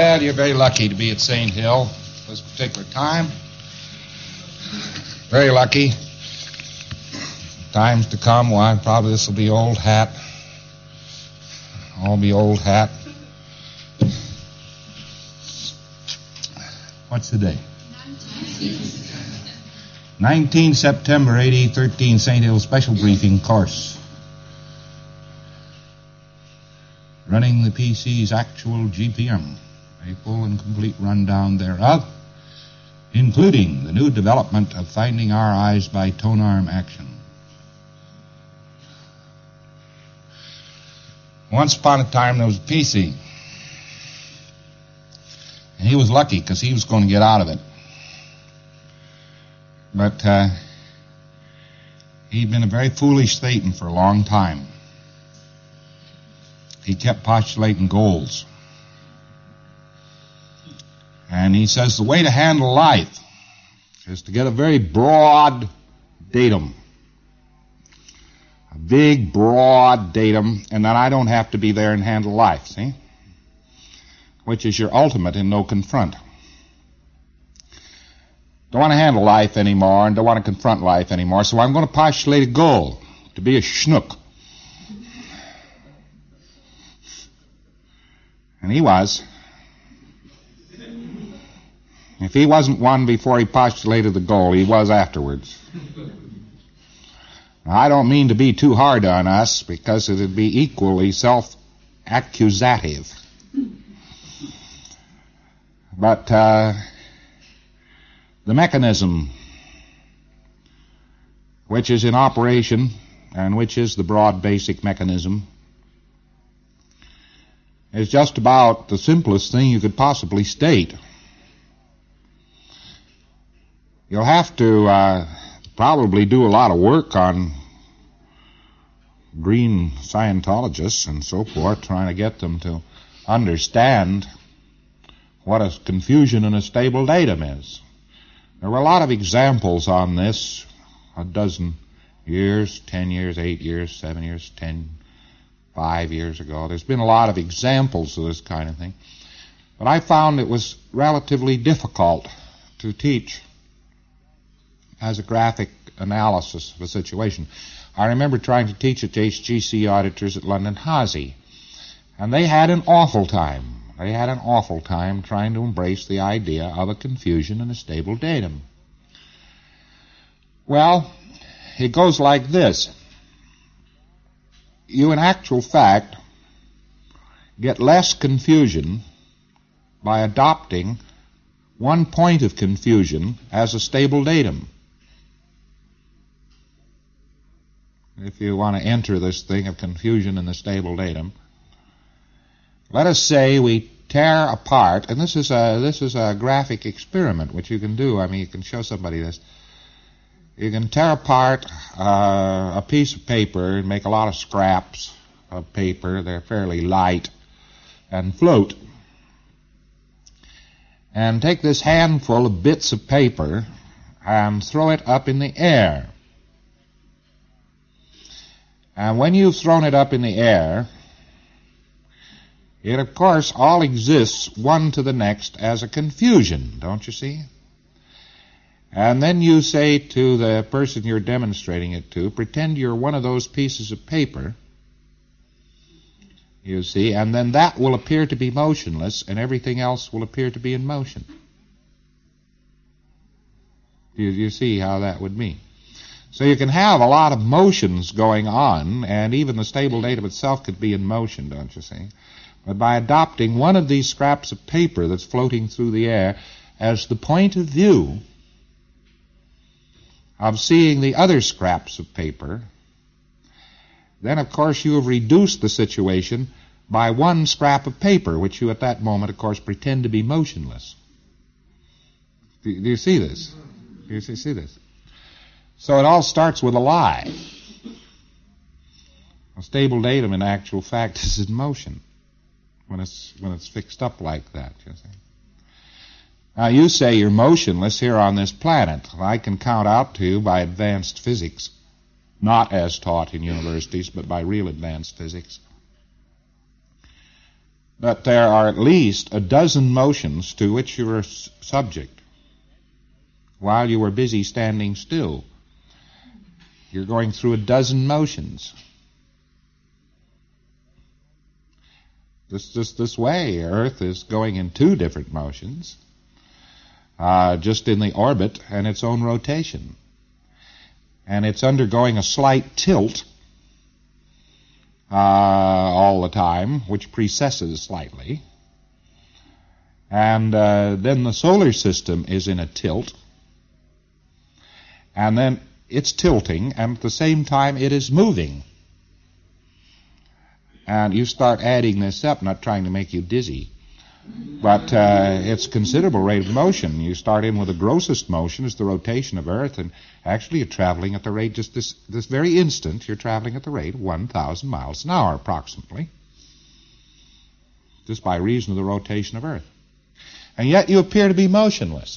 Well, you're very lucky to be at St. Hill this particular time. Very lucky. Times to come, why, probably this will be old hat. All be old hat. What's the day? 19 September 1813, St. Hill Special Briefing Course. Running the PC's actual GPM. A full and complete rundown thereof, including the new development of finding our eyes by tone arm action. Once upon a time there was a PC. And he was lucky because he was going to get out of it. But he'd been a very foolish Satan for a long time. He kept postulating goals. And he says the way to handle life is to get a very broad datum. A big, broad datum, and then I don't have to be there and handle life, see? Which is your ultimate in no confront. Don't want to handle life anymore and don't want to confront life anymore, so I'm going to postulate a goal, to be a schnook. And he was. If he wasn't one before he postulated the goal, he was afterwards. Now, I don't mean to be too hard on us, because it would be equally self-accusative. But the mechanism which is in operation, and which is the broad basic mechanism, is just about the simplest thing you could possibly state. You'll have to probably do a lot of work on green Scientologists and so forth, trying to get them to understand what a confusion and a stable datum is. There were a lot of examples on this a dozen years, 10 years, 8 years, 7 years, 5 years ago. There's been a lot of examples of this kind of thing. But I found it was relatively difficult to teach as a graphic analysis of a situation. I remember trying to teach at HGC auditors at London Hazy, and they had an awful time. They had an awful time trying to embrace the idea of a confusion and a stable datum. Well, it goes like this. You, in actual fact, get less confusion by adopting one point of confusion as a stable datum. If you want to enter this thing of confusion in the stable datum, let us say we tear apart, and this is a graphic experiment which you can do. I mean, you can show somebody this. You can tear apart a piece of paper and make a lot of scraps of paper. They're fairly light and float. And take this handful of bits of paper and throw it up in the air. And when you've thrown it up in the air, it, of course, all exists one to the next as a confusion, don't you see? And then you say to the person you're demonstrating it to, pretend you're one of those pieces of paper, you see, and then that will appear to be motionless, and everything else will appear to be in motion. You see how that would mean? So you can have a lot of motions going on, and even the stable datum itself could be in motion, don't you see? But by adopting one of these scraps of paper that's floating through the air as the point of view of seeing the other scraps of paper, then of course you have reduced the situation by one scrap of paper, which you at that moment, of course, pretend to be motionless. Do you see this? Do you see this? So it all starts with a lie. A stable datum, in actual fact, is in motion when it's fixed up like that, you see. Now, you say you're motionless here on this planet. I can count out to you by advanced physics, not as taught in universities, but by real advanced physics, But there are at least a dozen motions to which you were subject while you were busy standing still. You're going through a dozen motions. This way, Earth is going in two different motions, just in the orbit and its own rotation. And it's undergoing a slight tilt all the time, which precesses slightly. And then the solar system is in a tilt. And then it's tilting, and at the same time it is moving. And you start adding this up, not trying to make you dizzy, but it's a considerable rate of motion. You start in with the grossest motion is the rotation of Earth, and actually you're traveling at the rate, just this very instant, you're traveling at the rate of 1,000 miles an hour approximately, just by reason of the rotation of Earth. And yet you appear to be motionless.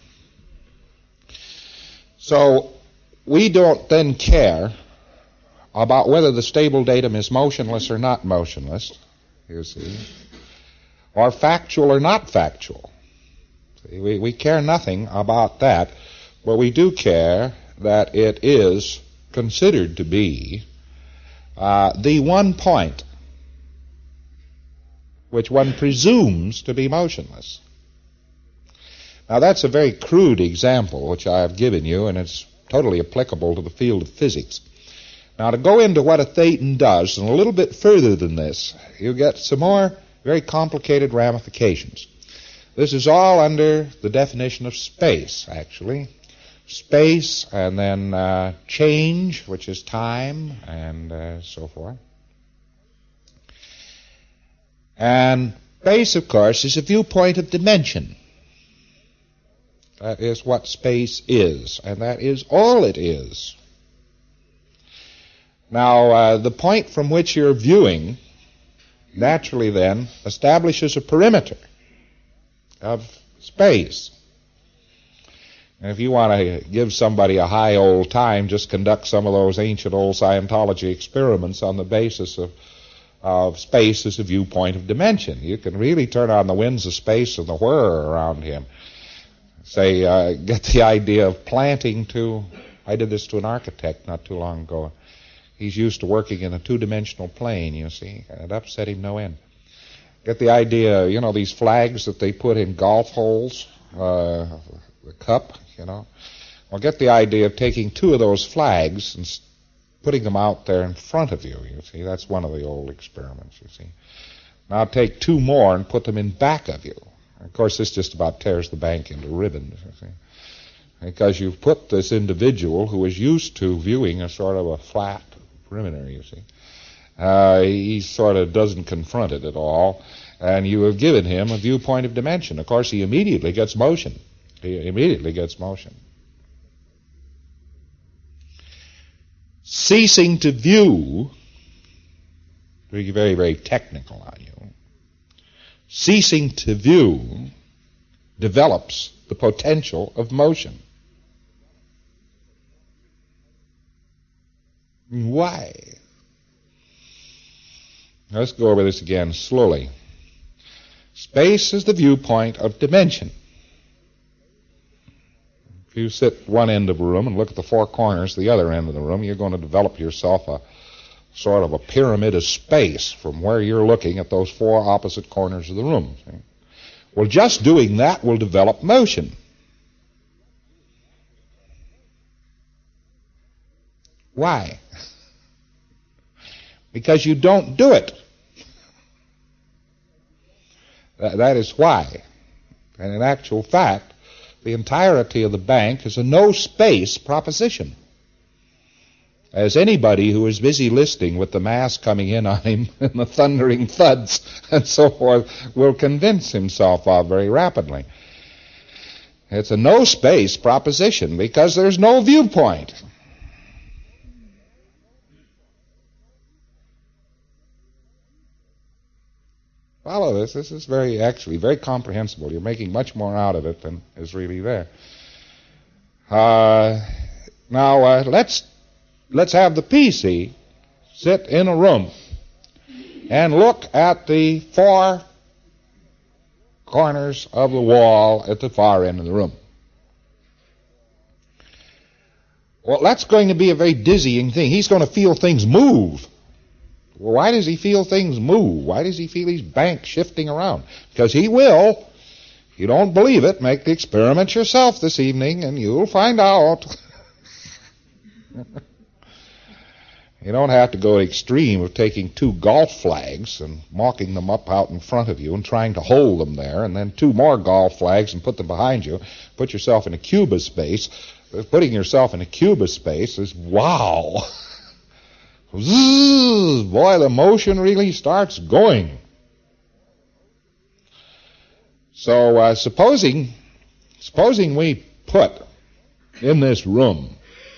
So we don't then care about whether the stable datum is motionless or not motionless, you see, or factual or not factual. See, we care nothing about that, but we do care that it is considered to be the one point which one presumes to be motionless. Now that's a very crude example which I have given you, and it's totally applicable to the field of physics. Now to go into what a thetan does, and a little bit further than this, you get some more very complicated ramifications. This is all under the definition of space, actually. Space, and then change, which is time, and so forth. And space, of course, is a viewpoint of dimension. That is what space is, and that is all it is. Now, the point from which you're viewing naturally then establishes a perimeter of space. And if you want to give somebody a high old time, just conduct some of those ancient old Scientology experiments on the basis of space as a viewpoint of dimension. You can really turn on the winds of space and the whir around him. Say, get the idea of planting to, I did this to an architect not too long ago. He's used to working in a two-dimensional plane, you see, and it upset him no end. Get the idea, you know, these flags that they put in golf holes, the cup, you know. Well, get the idea of taking two of those flags and putting them out there in front of you, you see. That's one of the old experiments, you see. Now take two more and put them in back of you. Of course, this just about tears the bank into ribbons, you see. Because you've put this individual who is used to viewing a sort of a flat perimeter, you see. He sort of doesn't confront it at all, and you have given him a viewpoint of dimension. Of course, he immediately gets motion. Ceasing to view, to be very, very technical on you, ceasing to view develops the potential of motion. Why? Let's go over this again slowly. Space is the viewpoint of dimension. If you sit one end of a room and look at the four corners, the other end of the room, you're going to develop yourself a sort of a pyramid of space from where you're looking at those four opposite corners of the room. See? Well, just doing that will develop motion. Why? Because you don't do it. That is why. And in actual fact, the entirety of the bank is a no-space proposition. As anybody who is busy listening with the mass coming in on him and the thundering thuds and so forth will convince himself of very rapidly. It's a no-space proposition because there's no viewpoint. Follow this. This is actually very comprehensible. You're making much more out of it than is really there. Now, let's have the PC sit in a room and look at the four corners of the wall at the far end of the room. Well, that's going to be a very dizzying thing. He's going to feel things move. Well, why does he feel things move? Why does he feel these banks shifting around? Because he will. If you don't believe it, make the experiment yourself this evening, and you'll find out. You don't have to go to the extreme of taking two golf flags and walking them up out in front of you and trying to hold them there, and then two more golf flags and put them behind you. Put yourself in a cuba space. Putting yourself in a cuba space is wow. Zzz, boy, the motion really starts going. So supposing we put in this room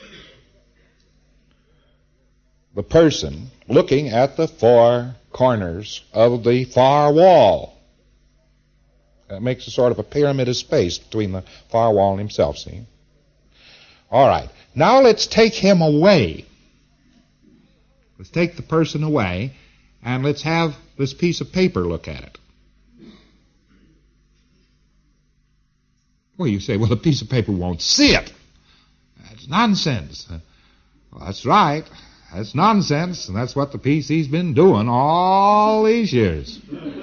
the person looking at the four corners of the far wall. That makes a sort of a pyramid of space between the far wall and himself, see? All right. Now let's take him away. Let's take the person away, and let's have this piece of paper look at it. Well, you say, well, the piece of paper won't see it. That's nonsense. Well, that's right. That's nonsense, and that's what the PC's been doing all these years.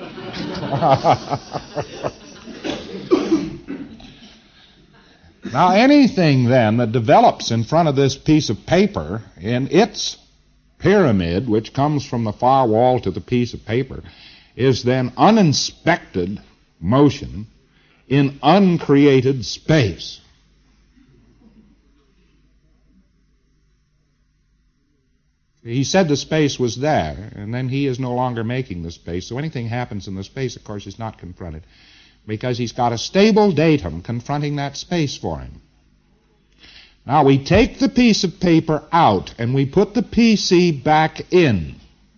Now, anything then that develops in front of this piece of paper in its pyramid, which comes from the far wall to the piece of paper, is then uninspected motion in uncreated space. He said the space was there, and then he is no longer making the space. So anything happens in the space, of course, is not confronted, because he's got a stable datum confronting that space for him. Now we take the piece of paper out, and we put the PC back in.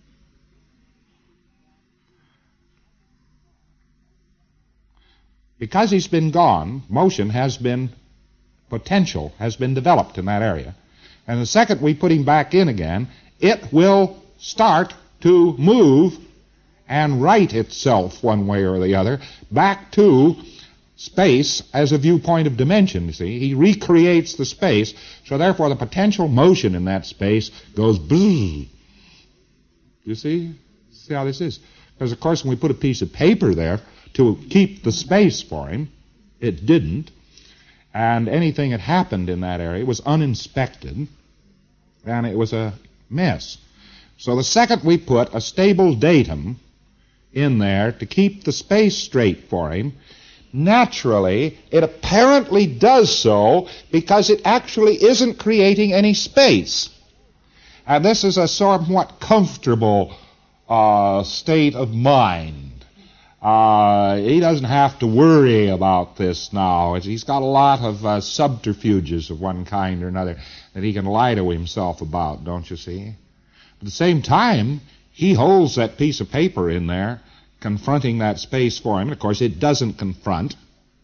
Because he's been gone, motion has been, potential has been developed in that area. And the second we put him back in again, it will start to move and right itself one way or the other back to space as a viewpoint of dimension, you see. He recreates the space, so therefore the potential motion in that space goes bzzz. You see? See how this is? Because, of course, when we put a piece of paper there to keep the space for him, it didn't. And anything that happened in that area was uninspected, and it was a mess. So the second we put a stable datum in there to keep the space straight for him, naturally, it apparently does so because it actually isn't creating any space. And this is a somewhat comfortable state of mind. He doesn't have to worry about this now. He's got a lot of subterfuges of one kind or another that he can lie to himself about, don't you see? At the same time, he holds that piece of paper in there, confronting that space for him. Of course, it doesn't confront.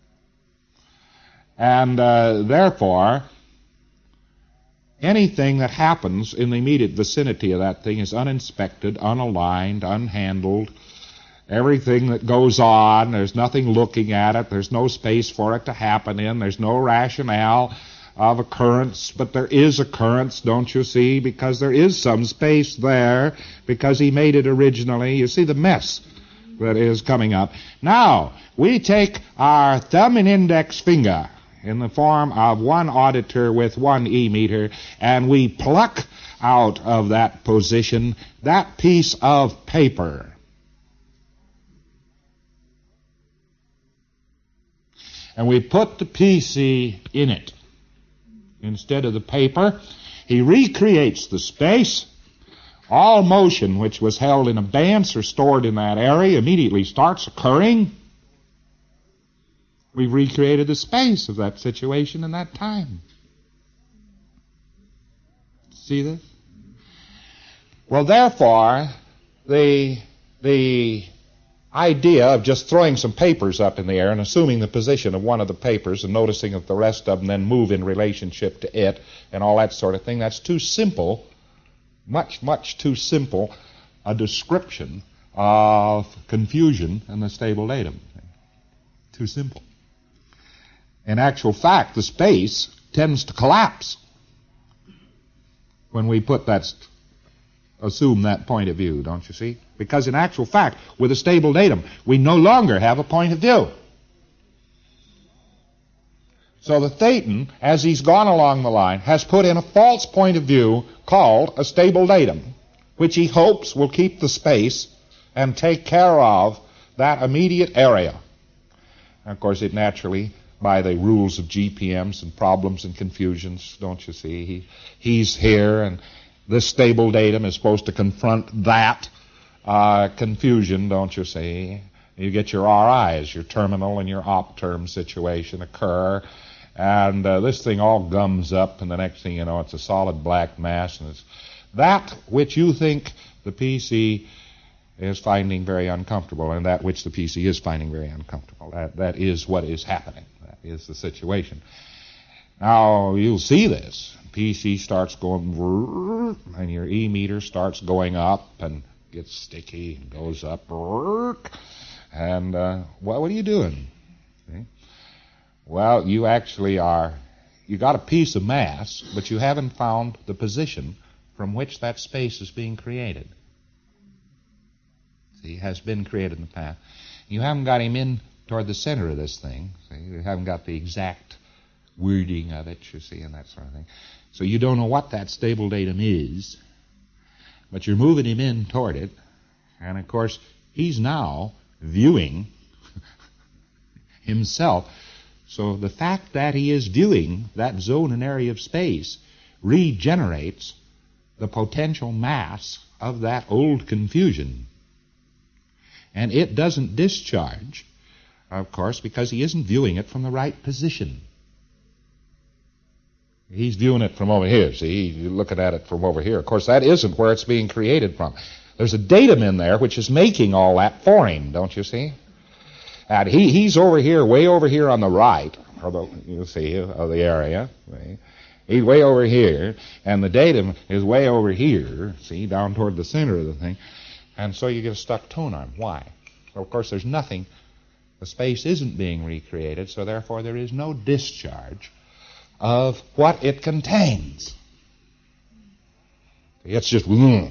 And therefore, anything that happens in the immediate vicinity of that thing is uninspected, unaligned, unhandled. Everything that goes on, there's nothing looking at it, there's no space for it to happen in, there's no rationale of occurrence, but there is occurrence, don't you see, because there is some space there, because he made it originally. You see the mess that is coming up. Now, we take our thumb and index finger in the form of one auditor with one E-meter, and we pluck out of that position that piece of paper. And we put the PC in it instead of the paper. He recreates the space. All motion which was held in abeyance or stored in that area immediately starts occurring. We've recreated the space of that situation in that time. See this? Well, therefore, the idea of just throwing some papers up in the air and assuming the position of one of the papers and noticing that the rest of them then move in relationship to it and all that sort of thing, that's too simple, much, much too simple a description of confusion in the stable datum. Too simple. In actual fact, the space tends to collapse when we assume that point of view, don't you see? Because in actual fact, with a stable datum, we no longer have a point of view. So the Thetan, as he's gone along the line, has put in a false point of view called a stable datum, which he hopes will keep the space and take care of that immediate area. And of course, it naturally, by the rules of GPMs and problems and confusions, don't you see, he's here, and this stable datum is supposed to confront that confusion, don't you see. You get your RIs, your terminal and your op term situation occur, and this thing all gums up, and the next thing you know, it's a solid black mass, and it's that which you think the PC is finding very uncomfortable, and that which the PC is finding very uncomfortable. That is what is happening. That is the situation. Now, you'll see this. PC starts going, and your E meter starts going up and gets sticky and goes up, and what are you doing? See? Well, you actually you got a piece of mass, but you haven't found the position from which that space is being created. See, has been created in the past. You haven't got him in toward the center of this thing. See, you haven't got the exact wording of it, you see, and that sort of thing. So you don't know what that stable datum is, but you're moving him in toward it, and of course, he's now viewing himself. So the fact that he is viewing that zone and area of space regenerates the potential mass of that old confusion. And it doesn't discharge, of course, because he isn't viewing it from the right position. He's viewing it from over here. See, you're looking at it from over here. Of course, that isn't where it's being created from. There's a datum in there which is making all that for him, don't you see? And he's over here, way over here on the right, you see, of the area. See? He's way over here, and the datum is way over here, see, down toward the center of the thing. And so you get a stuck tone arm. Why? Well, of course, there's nothing. The space isn't being recreated, so therefore there is no discharge of what it contains. It's just...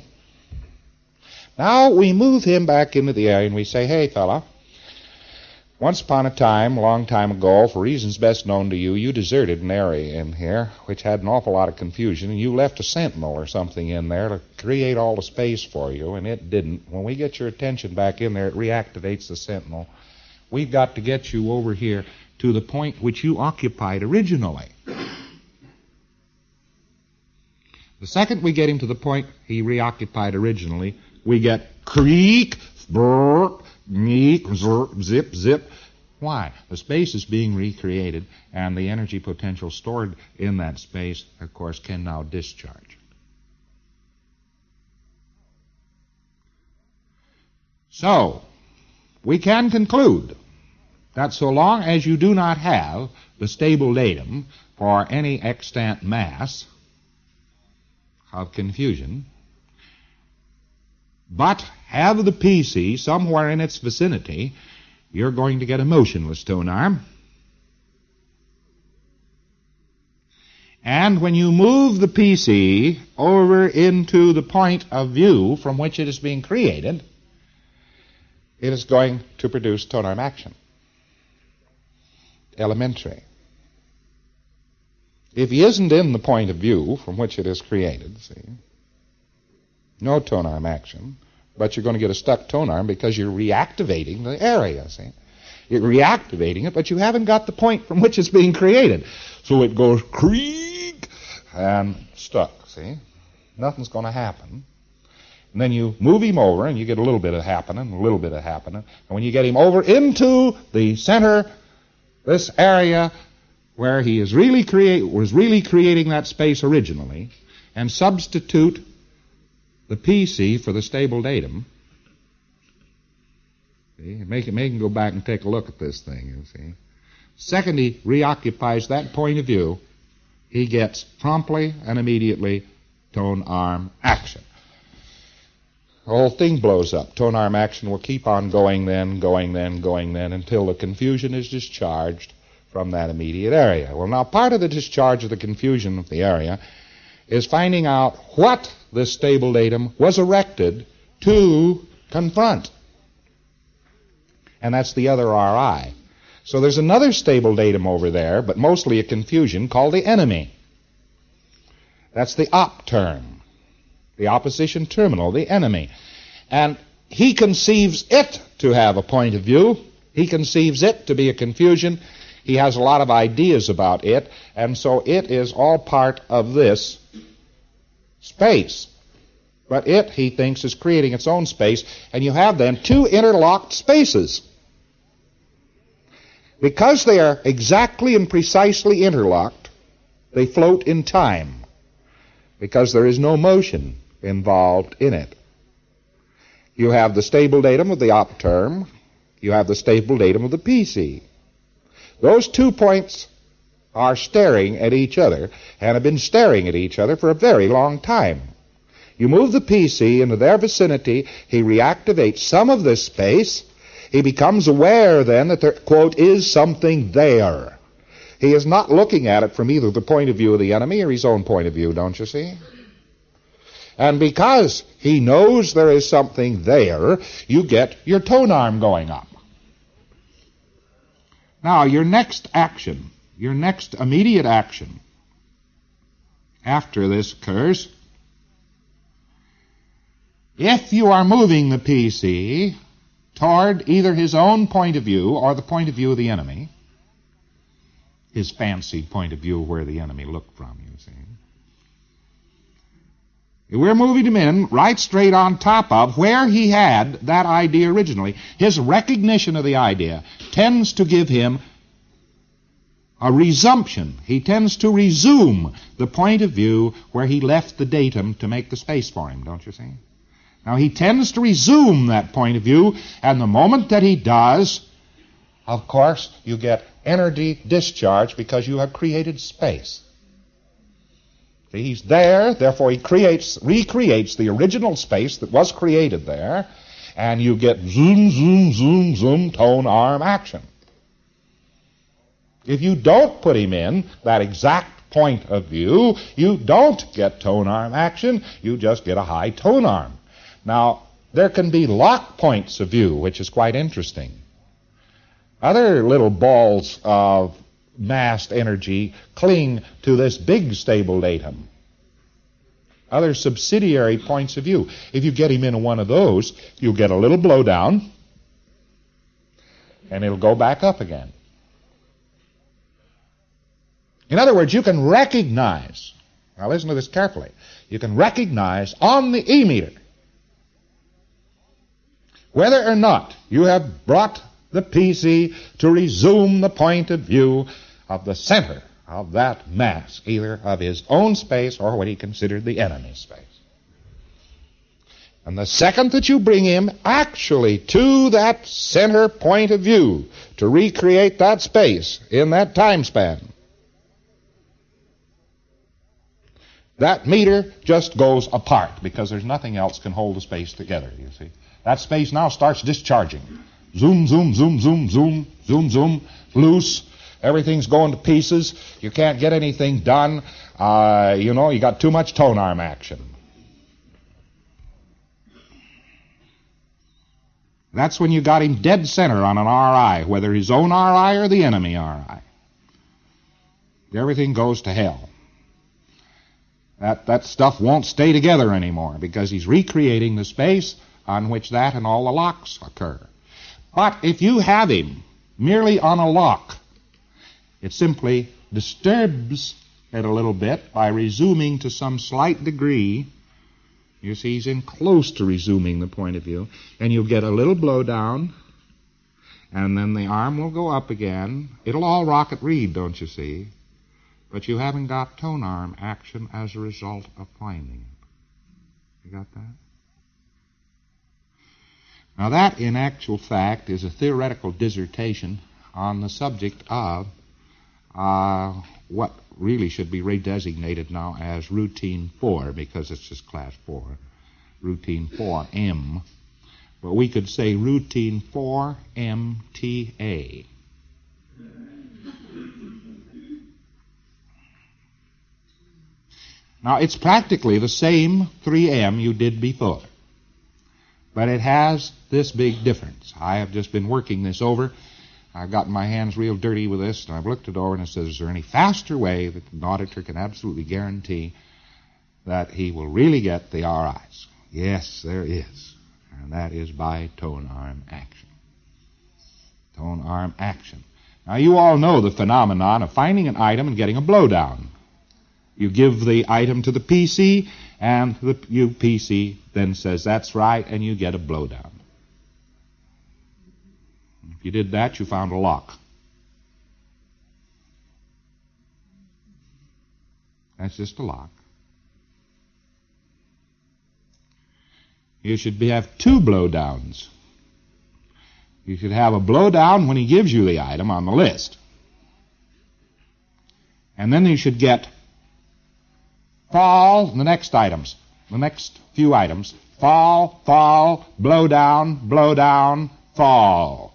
Now we move him back into the area and we say, hey, fella, once upon a time, a long time ago, for reasons best known to you, you deserted an area in here which had an awful lot of confusion, and you left a sentinel or something in there to create all the space for you, and it didn't. When we get your attention back in there, it reactivates the sentinel. We've got to get you over here to the point which you occupied originally. The second we get him to the point he reoccupied originally, we get creak, brrr, meek, zip, zip. Why? The space is being recreated, and the energy potential stored in that space, of course, can now discharge. So, we can conclude that so long as you do not have the stable datum for any extant mass of confusion, but have the PC somewhere in its vicinity, you're going to get a motionless tone arm. And when you move the PC over into the point of view from which it is being created, it is going to produce tone arm action. Elementary. If he isn't in the point of view from which it is created, see, no tone arm action, but you're going to get a stuck tone arm because you're reactivating the area, see. You're reactivating it, but you haven't got the point from which it's being created. So it goes creak and stuck, see. Nothing's going to happen. And then you move him over and you get a little bit of happening, a little bit of happening. And when you get him over into the center, this area where he is was really creating that space originally, and substitute the PC for the stable datum. See, make him go back and take a look at this thing, you see. Second, he reoccupies that point of view, he gets promptly and immediately tone arm action. the whole thing blows up. Tone arm action will keep on going then, until the confusion is discharged from that immediate area. Well, now part of the discharge of the confusion of the area is finding out what this stable datum was erected to confront. And that's the other RI. So there's another stable datum over there, but mostly a confusion, called the enemy. That's the op term, the opposition terminal, the enemy. And he conceives it to have a point of view. He conceives it to be a confusion. He has a lot of ideas about it, and so it is all part of this space. But it, he thinks, is creating its own space, and you have then two interlocked spaces. Because they are exactly and precisely interlocked, they float in time, because there is no motion involved in it. You have the stable datum of the op term, you have the stable datum of the PC. Those 2 points are staring at each other, and have been staring at each other for a very long time. You move the PC into their vicinity, he reactivates some of this space. He becomes aware then that there, quote, is something there. He is not looking at it from either the point of view of the enemy or his own point of view, don't you see? And because he knows there is something there, you get your tone arm going up. Now, your next action, your next immediate action after this occurs, if you are moving the PC toward either his own point of view or the point of view of the enemy, his fancied point of view where the enemy looked from, you see. We're moving him in right straight on top of where he had that idea originally. His recognition of the idea tends to give him a resumption. He tends to resume the point of view where he left the datum to make the space for him, don't you see? Now, he tends to resume that point of view, and the moment that he does, of course, you get energy discharge because you have created space. See, he's there, therefore he recreates the original space that was created there, and you get zoom, zoom, zoom, zoom, tone arm action. If you don't put him in that exact point of view, you don't get tone arm action, you just get a high tone arm. Now, there can be lock points of view, which is quite interesting. Other little balls of massed energy cling to this big stable datum. Other subsidiary points of view. If you get him in one of those, you'll get a little blowdown, and it'll go back up again. In other words, you can recognize, now listen to this carefully, you can recognize on the E-meter whether or not you have brought the PC to resume the point of view of the center of that mass, either of his own space or what he considered the enemy's space. And the second that you bring him actually to that center point of view to recreate that space in that time span, that meter just goes apart because there's nothing else can hold the space together, you see. That space now starts discharging. Zoom, zoom, zoom, zoom, zoom, zoom, zoom, loose. Everything's going to pieces. You can't get anything done. You got too much tone arm action. That's when you got him dead center on an RI, whether his own RI or the enemy RI. Everything goes to hell. That stuff won't stay together anymore because he's recreating the space on which that and all the locks occur. But if you have him merely on a lock, it simply disturbs it a little bit by resuming to some slight degree. You see, he's in close to resuming the point of view, and you'll get a little blowdown, and then the arm will go up again. It'll all rocket read, don't you see? But you haven't got tone arm action as a result of finding it. You got that? Now that, in actual fact, is a theoretical dissertation on the subject of what really should be redesignated now as Routine 4, because it's just Class 4. routine 4M. But we could say routine 4MTA. Now, it's practically the same 3M you did before, but it has this big difference. I have just been working this over. I've gotten my hands real dirty with this, and I've looked it over, and it says, is there any faster way that an auditor can absolutely guarantee that he will really get the RIs? Yes, there is, and that is by tone arm action. Tone arm action. Now, you all know the phenomenon of finding an item and getting a blowdown. You give the item to the PC, and the PC then says, that's right, and you get a blowdown. If you did that, you found a lock. That's just a lock. You should have two blowdowns. You should have a blowdown when he gives you the item on the list. And then you should get fall, the next items, the next few items. Fall, fall, blow down, fall.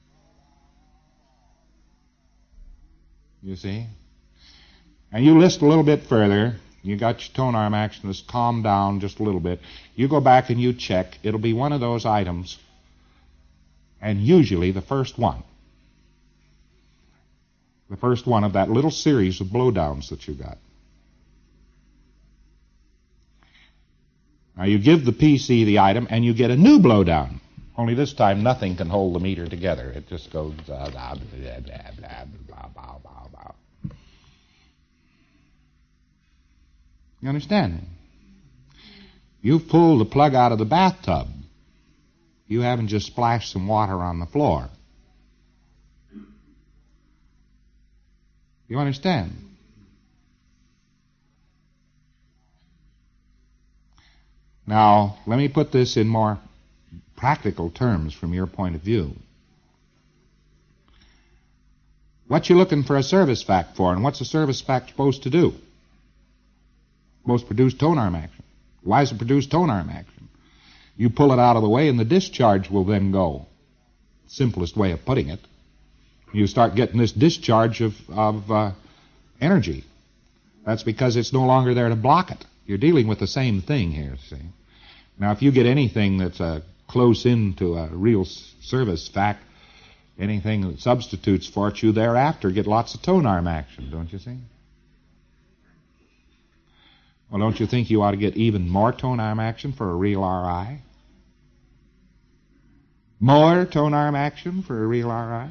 You see? And you list a little bit further. You got your tone arm action that's calmed down just a little bit. You go back and you check. It'll be one of those items, and usually the first one. The first one of that little series of blowdowns that you got. Now you give the PC the item and you get a new blowdown. Only this time nothing can hold the meter together. It just goes blah, blah, blah, blah, blah, blah, blah, blah. You understand? You've pulled the plug out of the bathtub. You haven't just splashed some water on the floor. You understand? Now, let me put this in more practical terms from your point of view. What you looking for a service fact for, and what's a service fact supposed to do? Supposed to produce tone arm action. Why does it produce tone arm action? You pull it out of the way and the discharge will then go. Simplest way of putting it. You start getting this discharge of energy. That's because it's no longer there to block it. You're dealing with the same thing here, see. Now, if you get anything that's close into a real service fact, anything that substitutes for it, you thereafter get lots of tone arm action, don't you see? Well, don't you think you ought to get even more tone arm action for a real RI? More tone arm action for a real RI?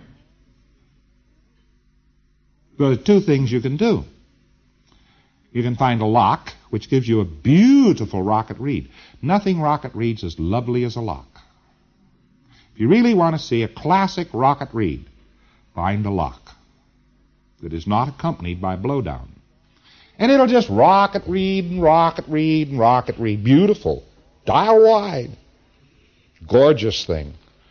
Well, there are two things you can do. You can find a lock, which gives you a beautiful rocket read. Nothing rocket reads as lovely as a lock. If you really want to see a classic rocket read, find a lock that is not accompanied by blowdown. And it'll just rocket read and rocket read and rocket read. Beautiful. Dial wide. Gorgeous thing.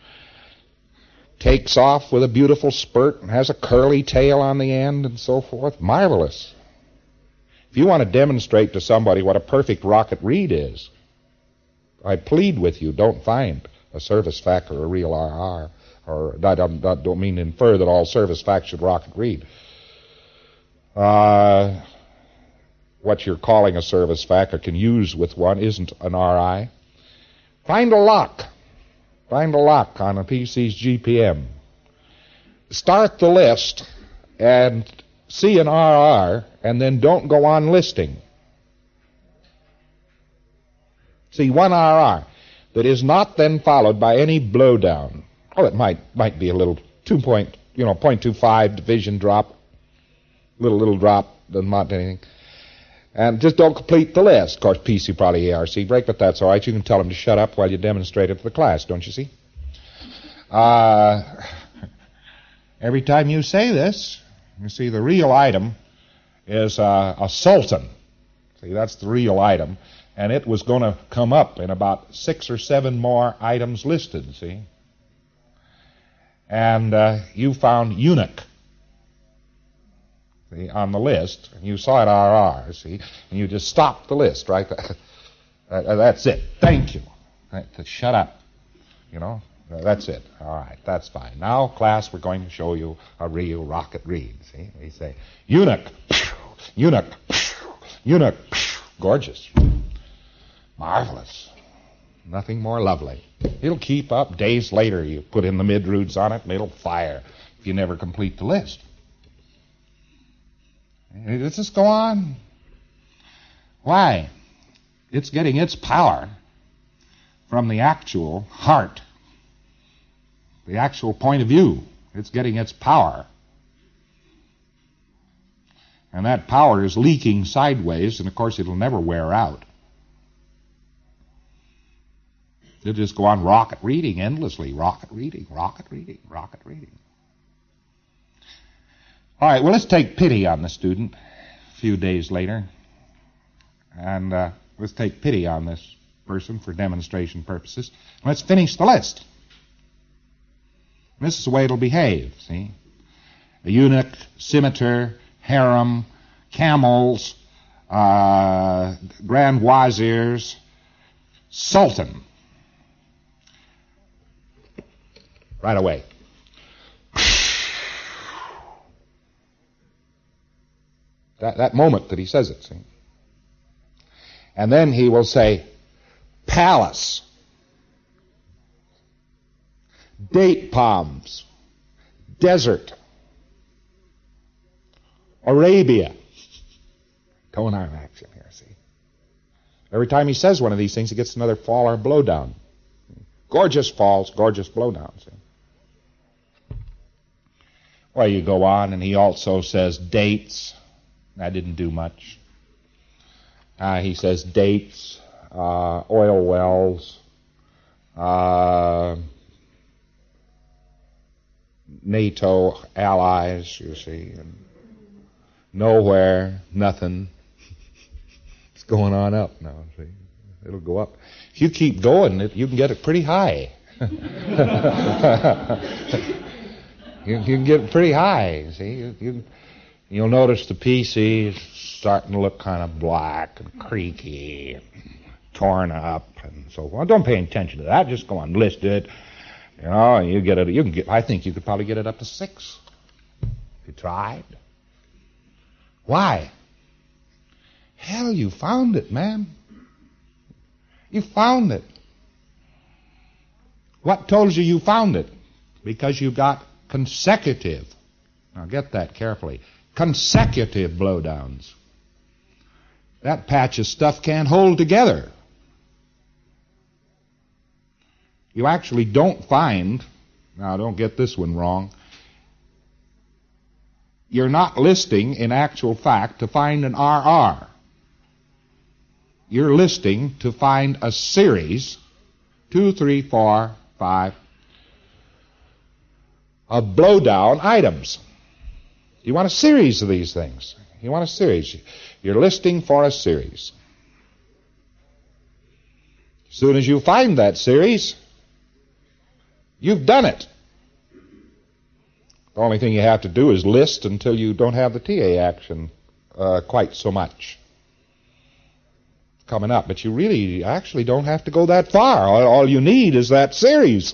Takes off with a beautiful spurt and has a curly tail on the end and so forth. Marvelous. If you want to demonstrate to somebody what a perfect rocket read is, I plead with you, don't find a service fact or a real RR. Or I don't mean to infer that all service facts should rocket read. What you're calling a service fact or can use with one isn't an RI. Find a lock. Find a lock on a PC's GPM. Start the list and see an RR, and then don't go on listing. See one RR that is not then followed by any blowdown. Oh, it might be a little 0.25 division drop, little drop, doesn't amount to anything. And just don't complete the list. Of course, PC probably ARC break, but that's all right. You can tell them to shut up while you demonstrate it for the class, don't you see? Every time you say this, you see the real item is a Sultan. See, that's the real item. And it was going to come up in about 6 or 7 more items listed, see? And you found eunuch, see, on the list. And you saw it RR, see? And you just stopped the list right there. That's it. Thank you. Shut up. That's it. All right, that's fine. Now, class, we're going to show you a real rocket read. See? We say, eunuch, eunuch, eunuch. Gorgeous. Marvelous. Nothing more lovely. It'll keep up. Days later, you put in the mid-roots on it, and it'll fire if you never complete the list. Let's just go on. Why? It's getting its power from the actual heart, the actual point of view. It's getting its power. And that power is leaking sideways, and of course it'll never wear out. It'll just go on rocket reading endlessly. Rocket reading, rocket reading, rocket reading. All right, well, let's take pity on the student a few days later. And let's take pity on this person for demonstration purposes. Let's finish the list. This is the way it'll behave, see? A eunuch, scimitar, harem, camels, grand wazirs, sultan. Right away. That moment that he says it, see? And then he will say, palace, date palms, desert, Arabia. Tone arm action here, see? Every time he says one of these things, he gets another fall or blowdown. Gorgeous falls, gorgeous blowdowns. See? Well, you go on, and he also says dates. That didn't do much. He says dates, oil wells, NATO allies, you see, and nowhere, nothing. It's going on up now, see. It'll go up. If you keep going, you can get it pretty high. You can get it pretty high, see. You'll notice the PC is starting to look kind of black and creaky and torn up and so forth. Don't pay attention to that. Just go on, list it. And you get it. I think you could probably get it up to 6 if you tried. Why? Hell, you found it, man. You found it. What told you found it? Because you got consecutive. Now get that carefully. Consecutive blowdowns. That patch of stuff can't hold together. You actually don't find, now don't get this one wrong, you're not listing in actual fact to find an RR. You're listing to find a series, 2, 3, 4, 5, of blowdown items. You want a series of these things. You want a series. You're listing for a series. As soon as you find that series, you've done it. The only thing you have to do is list until you don't have the TA action quite so much coming up. But you really actually don't have to go that far. All you need is that series.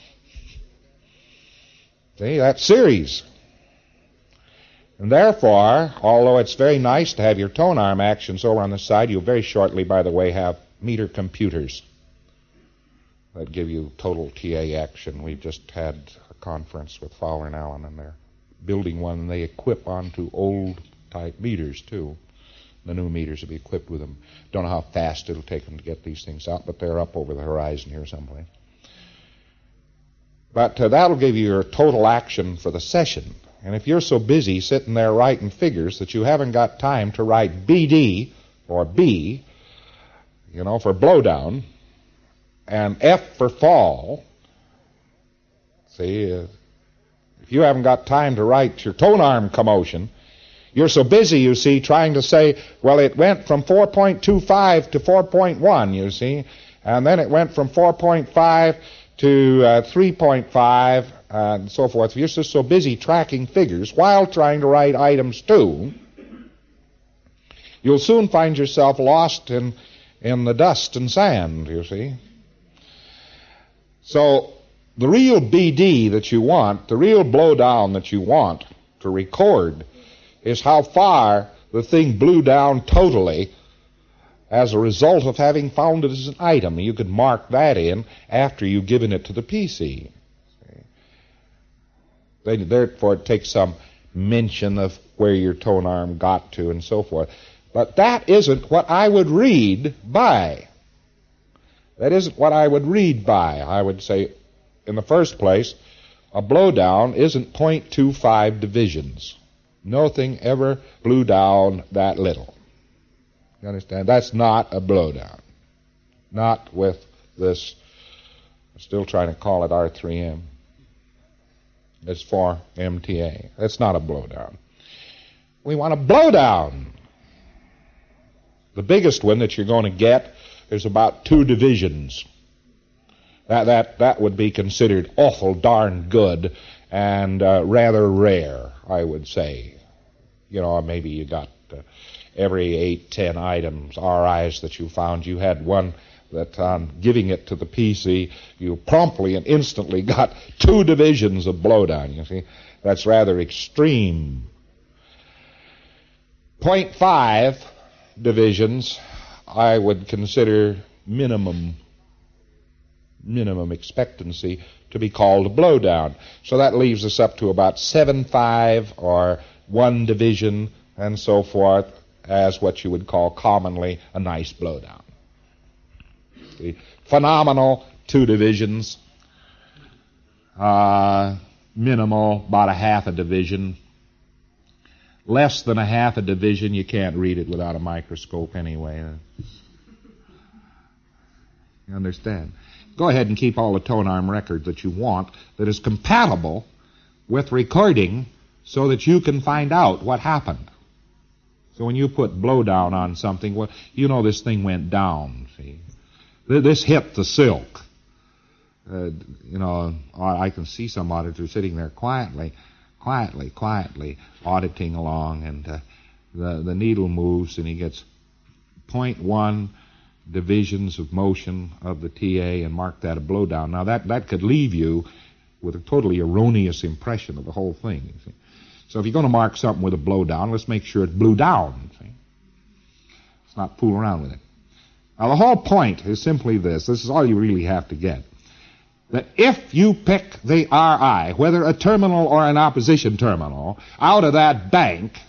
See, that series. And therefore, although it's very nice to have your tone arm actions over on the side, you'll very shortly, by the way, have meter computers that give you total TA action. We've just had a conference with Fowler and Allen, and they're building one, and they equip onto old type meters, too. The new meters will be equipped with them. Don't know how fast it'll take them to get these things out, but they're up over the horizon here someplace. But that'll give you your total action for the session. And if you're so busy sitting there writing figures that you haven't got time to write BD or B, for blowdown, and F for fall, see, if you haven't got time to write your tone arm commotion, you're so busy, you see, trying to say, well, it went from 4.25 to 4.1, you see, and then it went from 4.5 to 3.5, and so forth. If you're just so busy tracking figures while trying to write items too, you'll soon find yourself lost in in the dust and sand, you see. So the real BD that you want, the real blowdown that you want to record, is how far the thing blew down totally as a result of having found it as an item. You could mark that in after you've given it to the PC. Therefore, it takes some mention of where your tone arm got to and so forth. But that isn't what I would read by. That isn't what I would read by. I would say, in the first place, a blowdown isn't 0.25 divisions. Nothing ever blew down that little. You understand? That's not a blowdown. Not with this, I'm still trying to call it R3M. It's for MTA. That's not a blowdown. We want a blowdown. The biggest one that you're going to get is about 2 divisions. That would be considered awful darn good and rather rare, I would say. You know, maybe you got every 8-10 items, RIs that you found, you had one that on giving it to the PC, you promptly and instantly got 2 divisions of blowdown, you see. That's rather extreme. 0.5 divisions I would consider minimum expectancy to be called a blowdown. So that leaves us up to about 7.5 or 1 division and so forth as what you would call commonly a nice blowdown. Phenomenal, 2 divisions. Minimal, about a half a division. Less than a half a division, you can't read it without a microscope anyway. You understand? Go ahead and keep all the tone arm records that you want that is compatible with recording so that you can find out what happened. So when you put blowdown on something, well, you know this thing went down, see. This hit the silk. You know, I can see some auditors sitting there quietly auditing along, and the needle moves, and he gets 0.1 divisions of motion of the TA and mark that a blowdown. Now, that could leave you with a totally erroneous impression of the whole thing, you see. So if you're going to mark something with a blowdown, let's make sure it blew down, see. Let's not fool around with it. Now, the whole point is simply this is all you really have to get. That if you pick the RI, whether a terminal or an opposition terminal, out of that bank,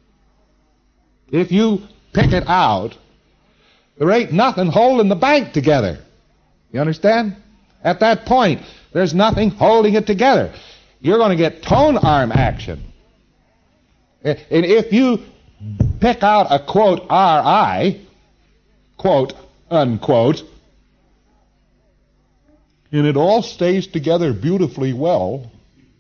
if you pick it out, there ain't nothing holding the bank together. You understand? At that point, there's nothing holding it together. You're going to get tone arm action. And if you pick out a, quote, RI, quote, unquote, and it all stays together beautifully well,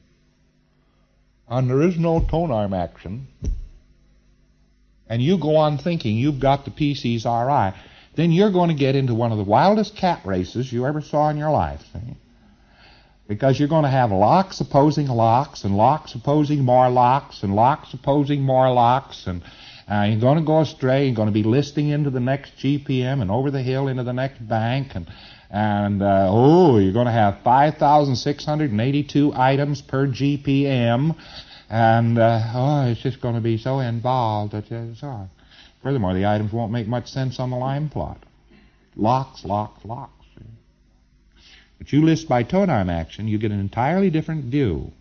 and there is no tone arm action, and you go on thinking you've got the PC's RI, then you're going to get into one of the wildest cat races you ever saw in your life, see? Because you're going to have locks opposing locks, and locks opposing more locks, and locks opposing more locks, and you're going to go astray. You're going to be listing into the next GPM and over the hill into the next bank, and you're going to have 5,682 items per GPM, and it's just going to be so involved. Furthermore, the items won't make much sense on the line plot. Locks. But you list by tone arm action, you get an entirely different view.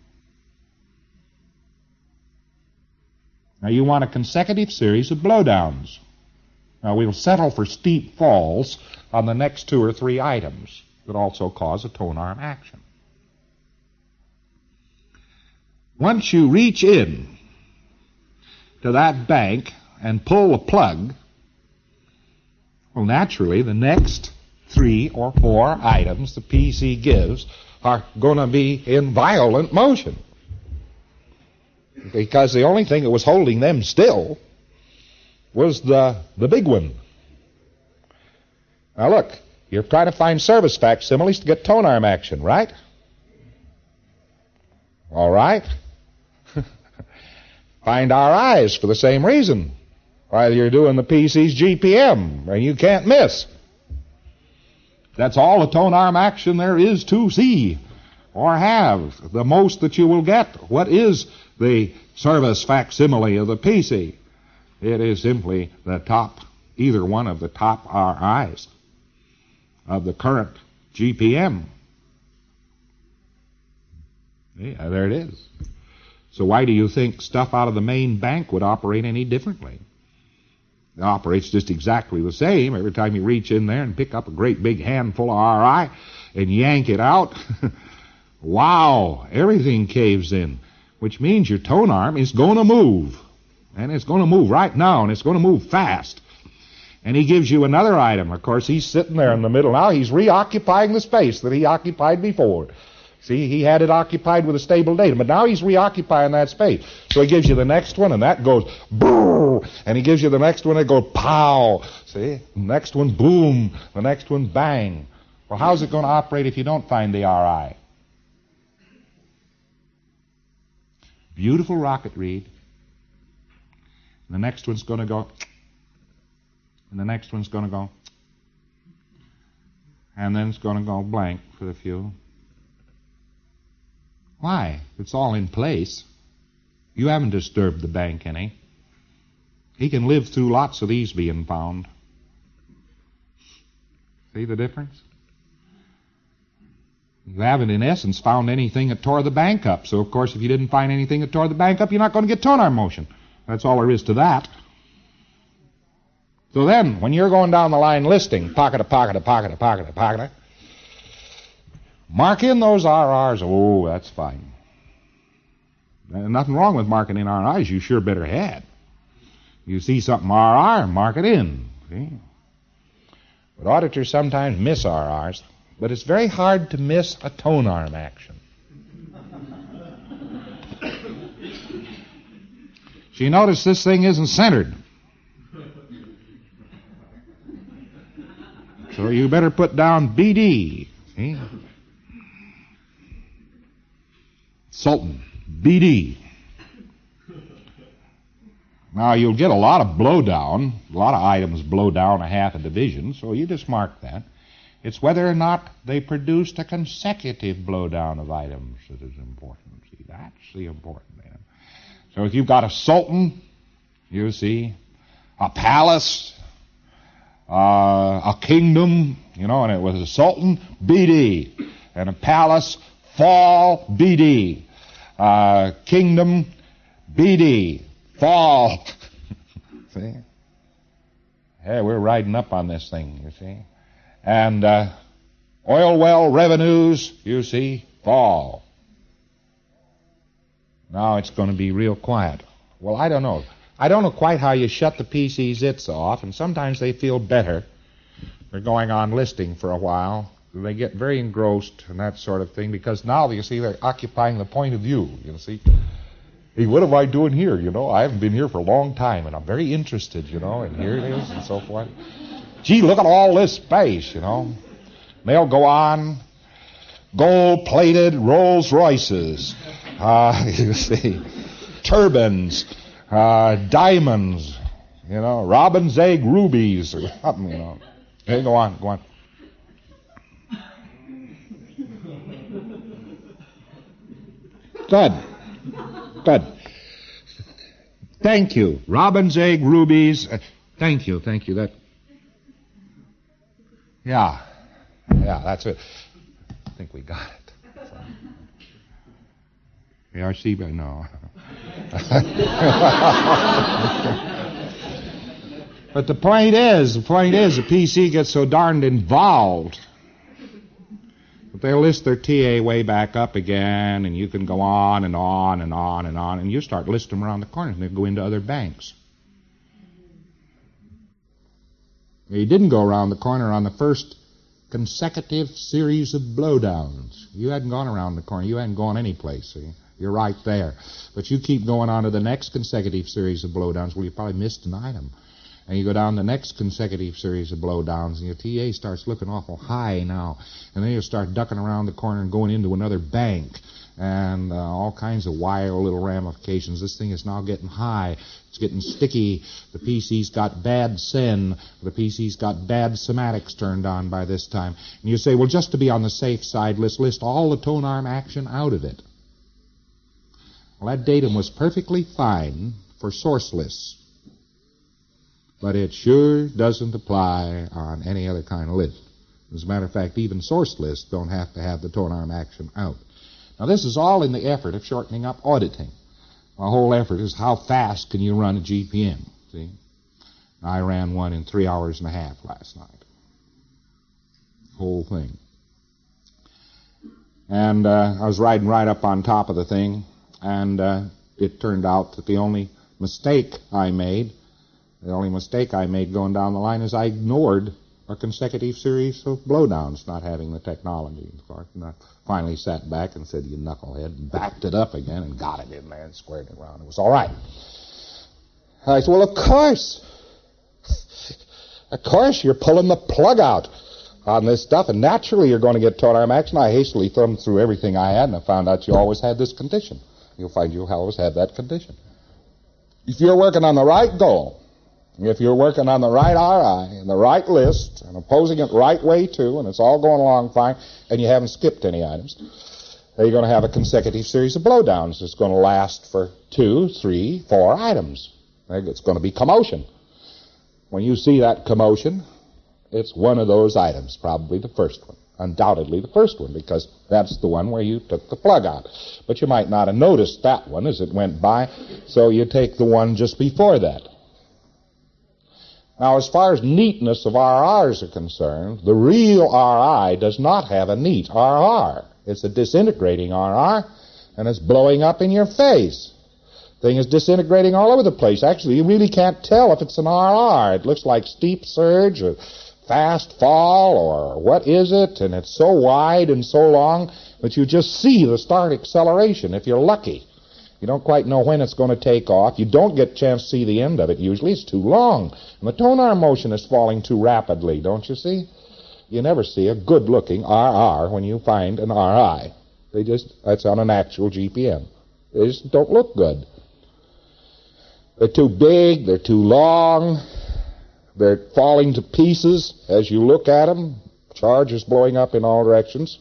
Now you want a consecutive series of blowdowns. Now we'll settle for steep falls on the next 2 or 3 items that also cause a tone arm action. Once you reach in to that bank and pull the plug, well, naturally, the next 3 or 4 items the PC gives are going to be in violent motion. Because the only thing that was holding them still was the big one. Now look, you're trying to find service facsimiles to get tone arm action, right? All right. Find RIs for the same reason. while you're doing the PC's GPM, and you can't miss. That's all the tone arm action there is to see or have. The most that you will get. What is the service facsimile of the PC? It is simply the top, either one of the top RIs of the current GPM. Yeah, there it is. So why do you think stuff out of the main bank would operate any differently? It operates just exactly the same. Every time you reach in there and pick up a great big handful of RI and yank it out, wow, everything caves in, which means your tone arm is going to move. And it's going to move right now, and it's going to move fast. And he gives you another item. Of course, he's sitting there in the middle now. He's reoccupying the space that he occupied before. See, he had it occupied with a stable datum, but now he's reoccupying that space. So he gives you the next one, and that goes brrr, and he gives you the next one, and it goes pow. See, the next one boom, the next one bang. Well, how's it going to operate if you don't find the RI? Beautiful rocket read. The next one's going to go, and the next one's going to go, and then it's going to go blank for the few. Why? It's all in place. You haven't disturbed the bank any. He can live through lots of these being found. See the difference? You haven't, in essence, found anything that tore the bank up. So, of course, if you didn't find anything that tore the bank up, you're not going to get tone arm motion. That's all there is to that. So then, when you're going down the line listing, pocket, mark in those RRs. Oh, that's fine. There's nothing wrong with marking in RRs. You sure better had. You see something RR, mark it in. See? But auditors sometimes miss RRs, but it's very hard to miss a tone arm action. So you notice this thing isn't centered. So you better put down BD. See? Sultan, BD. Now, you'll get a lot of blowdown. A lot of items blow down a half a division, so you just mark that. It's whether or not they produced a consecutive blowdown of items that is important. See, that's the important thing. So if you've got a sultan, you see, a palace, a kingdom, and it was a sultan, BD, and a palace, fall, BD. Kingdom, BD, fall. See? Hey, we're riding up on this thing, you see. And oil well revenues, you see, fall. Now it's going to be real quiet. Well, I don't know. I don't know quite how you shut the PC zits off, and sometimes they feel better. They're going on listing for a while. They get very engrossed and that sort of thing, because now, you see, they're occupying the point of view, you see. Hey, what am I doing here, I haven't been here for a long time, and I'm very interested, and here it is, and so forth. Gee, look at all this space, They'll go on, gold-plated Rolls Royces, you see, turbines, diamonds, robin's egg rubies, or something, Hey, go on. Good. Thank you. Robin's egg rubies. Thank you. That. Yeah, that's it. I think we got it. ARC, but no. But the point is, the PC gets so darned involved that they'll list their TA way back up again, and you can go on and on and on and on, and you start listing them around the corners, and they go into other banks. You didn't go around the corner on the first consecutive series of blowdowns. You hadn't gone around the corner. You hadn't gone any place. See? You're right there. But you keep going on to the next consecutive series of blowdowns. Well, you probably missed an item. And you go down the next consecutive series of blowdowns, and your TA starts looking awful high now. And then you start ducking around the corner and going into another bank. And all kinds of wild little ramifications. This thing is now getting high. It's getting sticky. The PC's got bad SEN. The PC's got bad somatics turned on by this time. And you say, well, just to be on the safe side, let's list all the tone arm action out of it. Well, that datum was perfectly fine for source lists. But it sure doesn't apply on any other kind of list. As a matter of fact, even source lists don't have to have the tone arm action out. Now, this is all in the effort of shortening up auditing. The whole effort is how fast can you run a GPM, see? I ran one in 3 hours and a half last night. Whole thing. And I was riding right up on top of the thing, and it turned out that the only mistake I made going down the line is I ignored a consecutive series of blowdowns, not having the technology. And I finally sat back and said, you knucklehead, and backed it up again and got it in there and squared it around. It was all right. I said, well, of course. Of course, you're pulling the plug out on this stuff, and naturally you're going to get tone arm action. I hastily thumbed through everything I had, and I found out you always had this condition. You'll find you always have that condition. If you're working on the right goal, if you're working on the right RI and the right list and opposing it right way too, and it's all going along fine, and you haven't skipped any items, then you're going to have a consecutive series of blowdowns. It's going to last for 2, 3, 4 items. It's going to be commotion. When you see that commotion, it's one of those items, probably the first one. Undoubtedly the first one, because that's the one where you took the plug out. But you might not have noticed that one as it went by, so you take the one just before that. Now, as far as neatness of RRs are concerned, the real RI does not have a neat RR. It's a disintegrating RR, and it's blowing up in your face. The thing is disintegrating all over the place. Actually, you really can't tell if it's an RR. It looks like steep surge or fast fall or what is it, and it's so wide and so long that you just see the start acceleration if you're lucky. You don't quite know when it's going to take off. You don't get a chance to see the end of it. Usually it's too long. And the tone arm motion is falling too rapidly, don't you see? You never see a good-looking RR when you find an RI. That's on an actual GPM. They just don't look good. They're too big. They're too long. They're falling to pieces as you look at them. Charge is blowing up in all directions.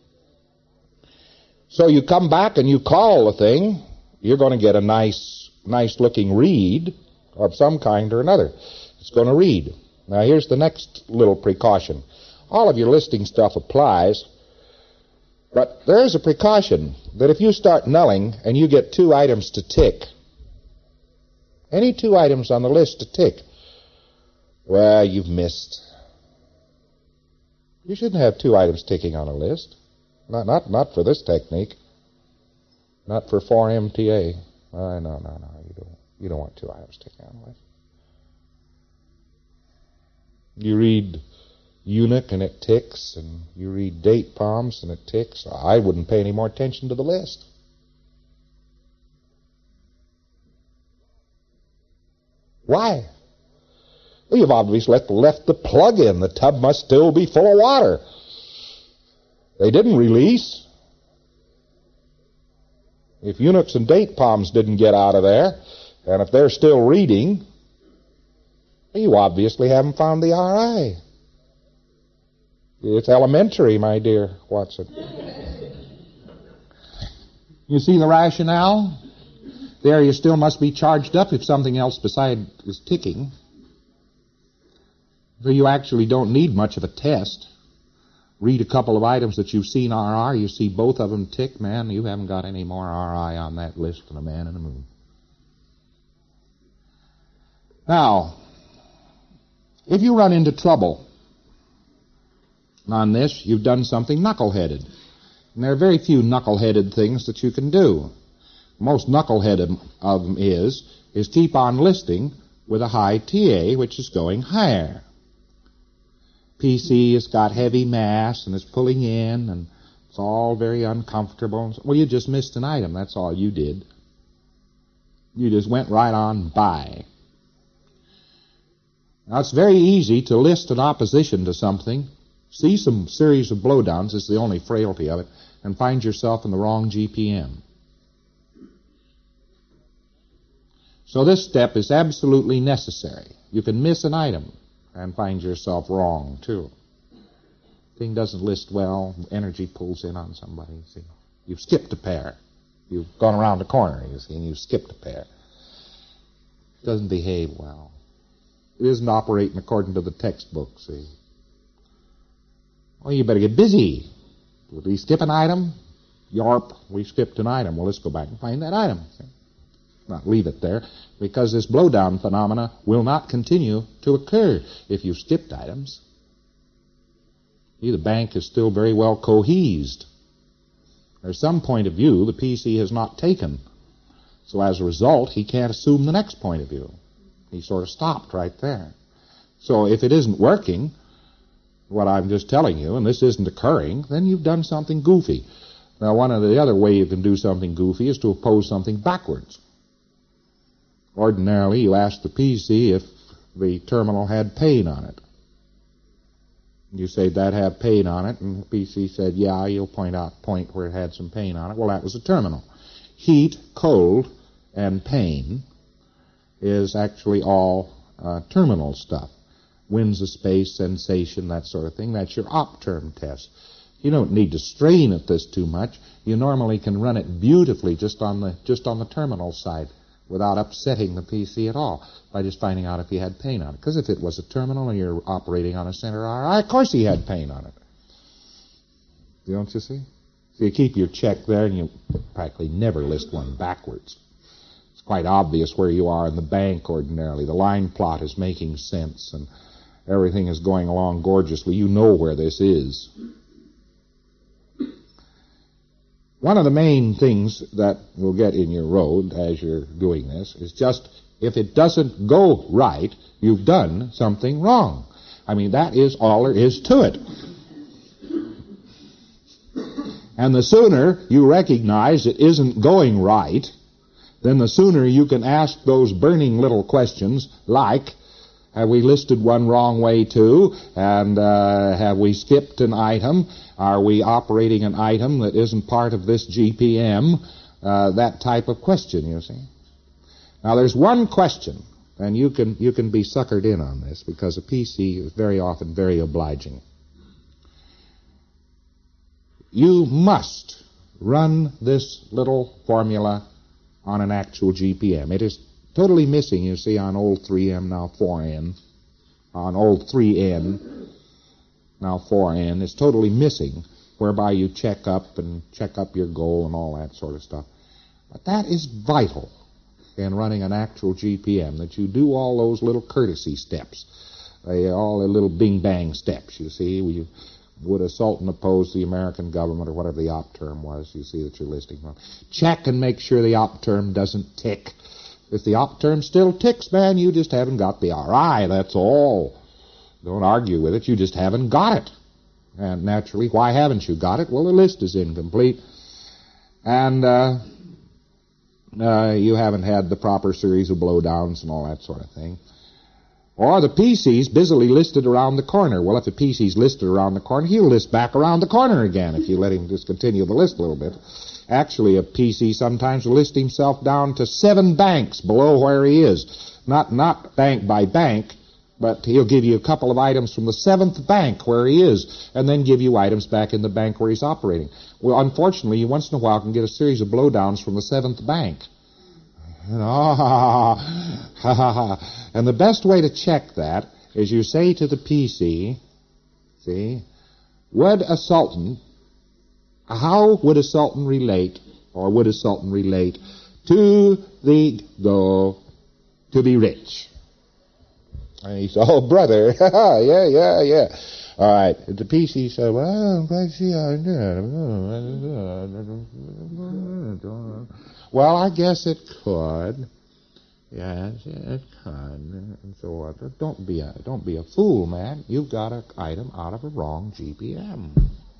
So you come back and you call the thing. You're going to get a nice-looking read of some kind or another. It's going to read. Now, here's the next little precaution. All of your listing stuff applies, but there's a precaution that if you start nulling and you get 2 items to tick, any 2 items on the list to tick, well, you've missed. You shouldn't have 2 items ticking on a list. Not for this technique. Not for 4MTA. No. You don't want 2 items ticking on a list. You read Eunuch and it ticks, and you read Date Palms and it ticks. I wouldn't pay any more attention to the list. Why? Well, you've obviously left the plug in. The tub must still be full of water. They didn't release. If Eunuchs and Date Palms didn't get out of there, and if they're still reading, you obviously haven't found the RI. It's elementary, my dear Watson. You see the rationale? There you still must be charged up if something else beside is ticking. So you actually don't need much of a test. Read a couple of items that you've seen RR, you see both of them tick, man, you haven't got any more RI on that list than a man in the moon. Now, if you run into trouble on this, you've done something knuckleheaded. And there are very few knuckleheaded things that you can do. Most knuckleheaded of them is keep on listing with a high TA, which is going higher. PC has got heavy mass and it's pulling in and it's all very uncomfortable. Well, you just missed an item. That's all you did. You just went right on by. Now, it's very easy to list an opposition to something, see some series of blowdowns, is the only frailty of it, and find yourself in the wrong GPM. So this step is absolutely necessary. You can miss an item and find yourself wrong, too. Thing doesn't list well, energy pulls in on somebody, see. You've skipped a pair. You've gone around the corner, you see, and you've skipped a pair. It doesn't behave well. It isn't operating according to the textbook, see. Well, you better get busy. Did we skip an item? Yarp, we skipped an item. Well, let's go back and find that item. See? Not leave it there, because this blowdown phenomena will not continue to occur if you skipped items. See, the bank is still very well cohesed. There's some point of view the PC has not taken. So as a result, he can't assume the next point of view. He sort of stopped right there. So if it isn't working, what I'm just telling you, and this isn't occurring, then you've done something goofy. Now, one of the other way you can do something goofy is to oppose something backwards. Ordinarily, you ask the PC if the terminal had pain on it. You say, that have pain on it, and the PC said, yeah, you'll point where it had some pain on it. Well, that was a terminal. Heat, cold, and pain is actually all terminal stuff. Winds of space, sensation, that sort of thing. That's your op-term test. You don't need to strain at this too much. You normally can run it beautifully just on the terminal side without upsetting the PC at all by just finding out if he had pain on it. Because if it was a terminal and you're operating on a center RI, of course he had pain on it. Don't you see? So you keep your check there and you practically never list one backwards. It's quite obvious where you are in the bank ordinarily. The line plot is making sense and everything is going along gorgeously. You know where this is. One of the main things that will get in your road as you're doing this is just, if it doesn't go right, you've done something wrong. I mean, that is all there is to it. And the sooner you recognize it isn't going right, then the sooner you can ask those burning little questions like, have we listed one wrong way too? And have we skipped an item? Are we operating an item that isn't part of this GPM? That type of question, you see. Now, there's one question, and you can be suckered in on this because a PC is very often very obliging. You must run this little formula on an actual GPM. It is totally missing, you see, on old 3M, now 4N. On old 3N, now 4N, is totally missing, whereby you check up your goal and all that sort of stuff. But that is vital in running an actual GPM, that you do all those little courtesy steps, all the little bing-bang steps, you see. Would a sultan oppose the American government, or whatever the op term was, you see that you're listing from. Check and make sure the op term doesn't tick. If the op term still ticks, man, you just haven't got the RI, that's all. Don't argue with it, you just haven't got it. And naturally, why haven't you got it? Well, the list is incomplete. And you haven't had the proper series of blowdowns and all that sort of thing. Or the PC's busily listed around the corner. Well, if the PC's listed around the corner, he'll list back around the corner again if you let him just continue the list a little bit. Actually, a PC sometimes will list himself down to 7 banks below where he is. Not bank by bank, but he'll give you a couple of items from the 7th bank where he is, and then give you items back in the bank where he's operating. Well, unfortunately, you once in a while can get a series of blowdowns from the 7th bank. And the best way to check that is you say to the PC, see, how would a sultan relate, or would a sultan relate to the go to be rich? And he said, oh, brother, yeah. All right. The PC said, well, well, I guess it could. Yes, it could, and so on. Don't be a fool, man. You've got an item out of a wrong GPM.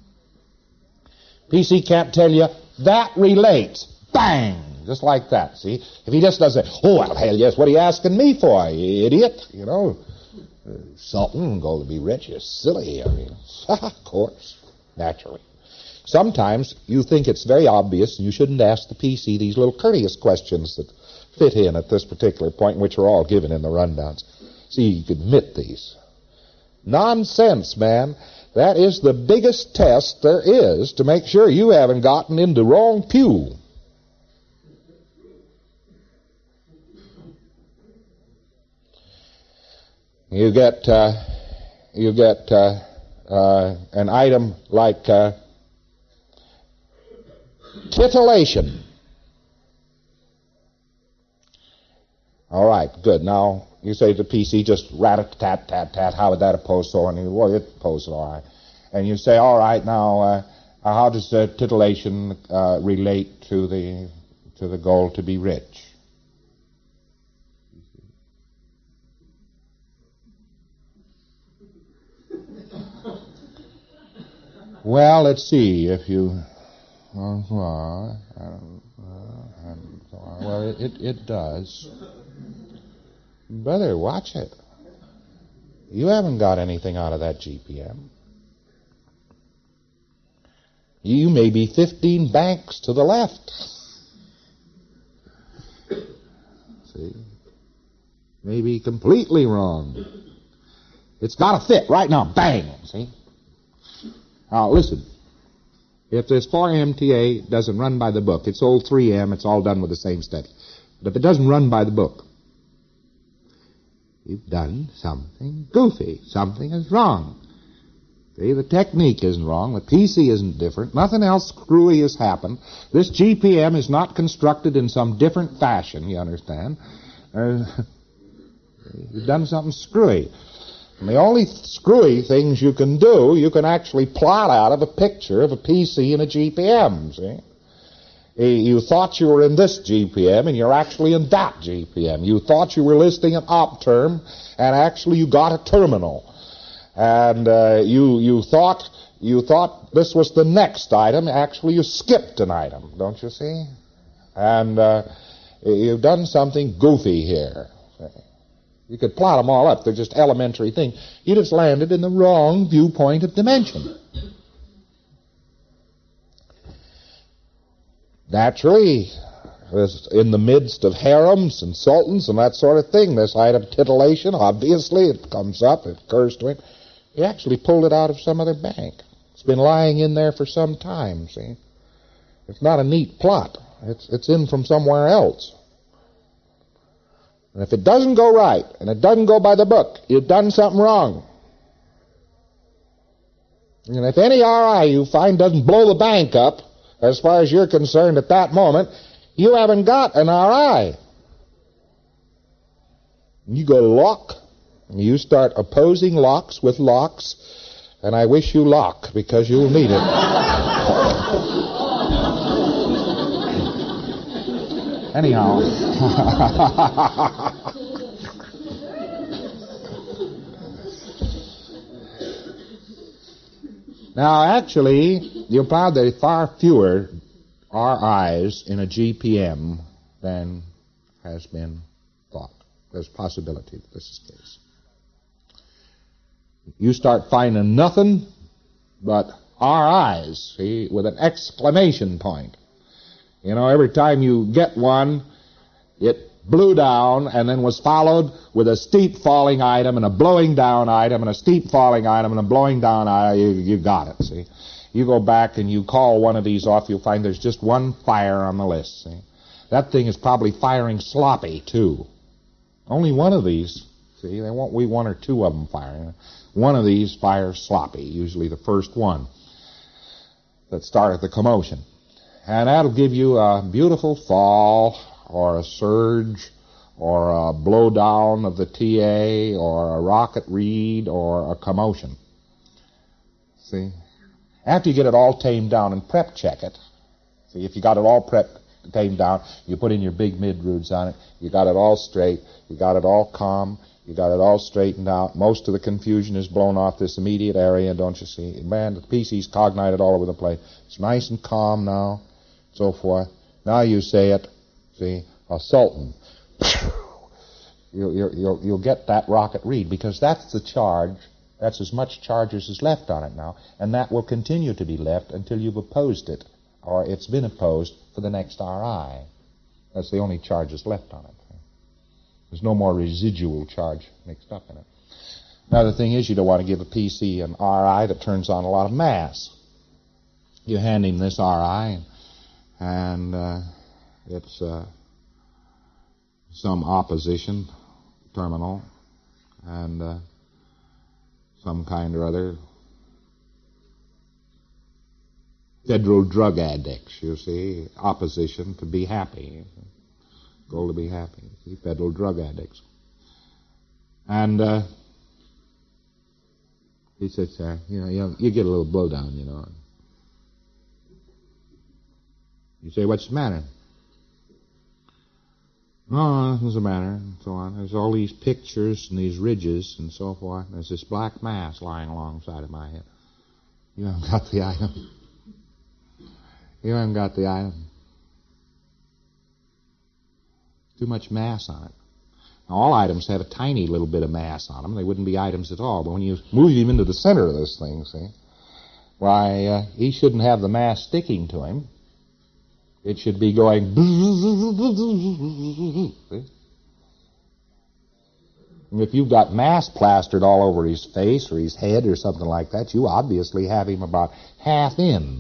PC can't tell you, that relates. Bang! Just like that, see? If he just does it, oh, well, hell yes, what are you asking me for, you idiot? You know? Sultan, goal to be rich is silly. I mean, of course, naturally. Sometimes you think it's very obvious and you shouldn't ask the PC these little courteous questions that fit in at this particular point, which are all given in the rundowns. See, you can admit these. Nonsense, man. That is the biggest test there is to make sure you haven't gotten in the wrong pew. You get an item like titillation. All right, good. Now, you say to the PC, just rat-a-tat-tat-tat, how would that oppose so? And well, it opposes all right. And you say, all right, now, how does titillation relate to the goal to be rich? Well, let's see. If you... well, it does. Brother, watch it. You haven't got anything out of that GPM. You may be 15 banks to the left. See? Maybe completely wrong. It's got to fit right now. Bang! See? Now, listen. If this 4MTA doesn't run by the book, it's old 3M, it's all done with the same study. But if it doesn't run by the book, you've done something goofy. Something is wrong. See, the technique isn't wrong. The PC isn't different. Nothing else screwy has happened. This GPM is not constructed in some different fashion, you understand. You've done something screwy. And the only screwy things you can do, you can actually plot out of a picture of a PC and a GPM, see? You thought you were in this GPM, and you're actually in that GPM. You thought you were listing an op term, and actually you got a terminal. And you thought this was the next item. Actually, you skipped an item, don't you see? And you've done something goofy here. You could plot them all up. They're just elementary things. You just landed in the wrong viewpoint of dimension. Naturally, in the midst of harems and sultans and that sort of thing, this item titillation, obviously, it comes up, it occurs to him. He actually pulled it out of some other bank. It's been lying in there for some time, see? It's not a neat plot. It's in from somewhere else. And if it doesn't go right, and it doesn't go by the book, you've done something wrong. And if any RI you find doesn't blow the bank up, as far as you're concerned at that moment, you haven't got an RI. You go to lock, and you start opposing locks with locks, and I wish you lock, because you'll need it. Anyhow. Now, actually, you'll find there are far fewer RIs in a GPM than has been thought. There's a possibility that this is the case. You start finding nothing but RIs, see, with an exclamation point. You know, every time you get one, it blew down and then was followed with a steep falling item and a blowing down item and a steep falling item and a blowing down item. You got it, see. You go back and you call one of these off, you'll find there's just one fire on the list, see. That thing is probably firing sloppy, too. Only one of these, see, there won't be one or two of them firing. One of these fires sloppy, usually the first one that started the commotion. And that'll give you a beautiful fall, or a surge, or a blowdown of the TA, or a rocket read, or a commotion. See? After you get it all tamed down and prep check it, see, if you got it all tamed down, you put in your big mid-roots on it, you got it all straight, you got it all calm, you got it all straightened out, most of the confusion is blown off this immediate area, don't you see? Man, the PC's cognited all over the place. It's nice and calm now. So forth. Now you say it, see, a sultan. you'll get that rocket read, because that's the charge. That's as much charge as is left on it now, and that will continue to be left until you've opposed it, or it's been opposed for the next RI. That's the only charge that's left on it. There's no more residual charge mixed up in it. Another thing is, you don't want to give a PC an RI that turns on a lot of mass. You hand him this RI, and it's some opposition terminal, and some kind or other. Federal drug addicts, you see, opposition to be happy. Goal to be happy. See, federal drug addicts. And he says, you get a little blowdown, you know. You say, what's the matter? Oh, nothing's the matter, and so on. There's all these pictures and these ridges and so forth. There's this black mass lying alongside of my head. You haven't got the item. You haven't got the item. Too much mass on it. Now, all items have a tiny little bit of mass on them. They wouldn't be items at all. But when you move him into the center of this thing, see, why, he shouldn't have the mass sticking to him. It should be going. See? And if you've got mass plastered all over his face or his head or something like that, you obviously have him about half in.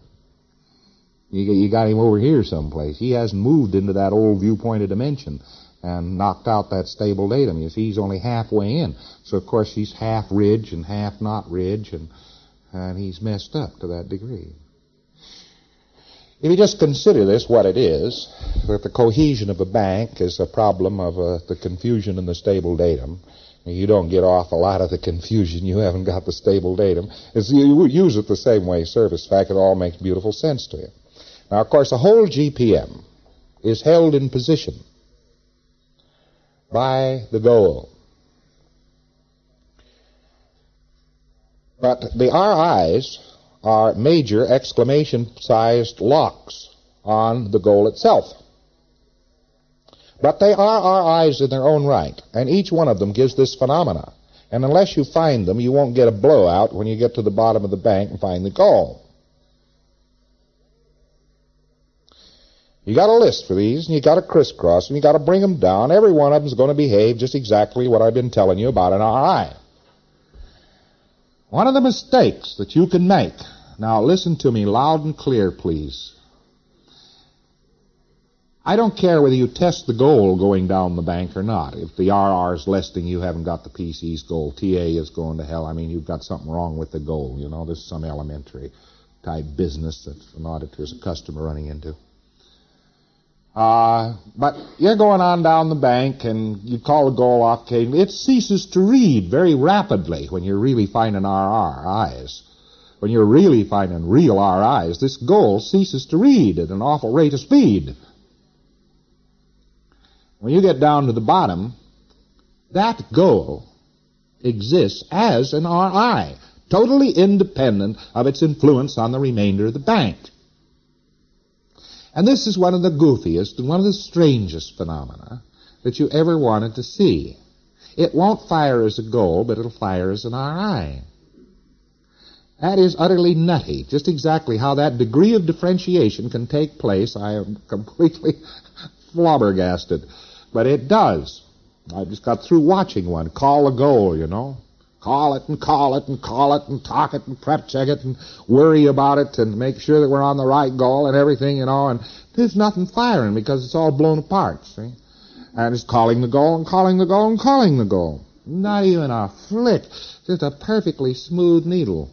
You got him over here someplace. He hasn't moved into that old viewpointed dimension and knocked out that stable datum. You see, he's only halfway in. So, of course, he's half ridge and half not ridge, and he's messed up to that degree. If you just consider this, what it is, that the cohesion of a bank is a problem of the confusion in the stable datum. You don't get off a lot of the confusion. You haven't got the stable datum. You use it the same way, service fact. It all makes beautiful sense to you. Now, of course, the whole GPM is held in position by the goal. But the RIs are major exclamation-sized locks on the goal itself. But they are RIs in their own right, and each one of them gives this phenomena. And unless you find them, you won't get a blowout when you get to the bottom of the bank and find the goal. You got a list for these, and you got to crisscross, and you got to bring them down. Every one of them is going to behave just exactly what I've been telling you about an RI. One of the mistakes that you can make, now listen to me loud and clear, please. I don't care whether you test the goal going down the bank or not. If the RR is less than you haven't got the PC's goal, TA is going to hell. I mean, you've got something wrong with the goal. You know, this is some elementary type business that an auditor's a customer running into. But you're going on down the bank, and you call the goal off occasionally. It ceases to read very rapidly when you're really finding RIs. When you're really finding real RIs, this goal ceases to read at an awful rate of speed. When you get down to the bottom, that goal exists as an RI, totally independent of its influence on the remainder of the bank. And this is one of the goofiest and one of the strangest phenomena that you ever wanted to see. It won't fire as a goal, but it'll fire as an RI. That is utterly nutty. Just exactly how that degree of differentiation can take place, I am completely flabbergasted. But it does. I just got through watching one. Call a goal, you know. Call it and call it and call it and talk it and prep check it and worry about it and make sure that we're on the right goal and everything, you know. And there's nothing firing because it's all blown apart, see. And it's calling the goal and calling the goal and calling the goal. Not even a flick. Just a perfectly smooth needle.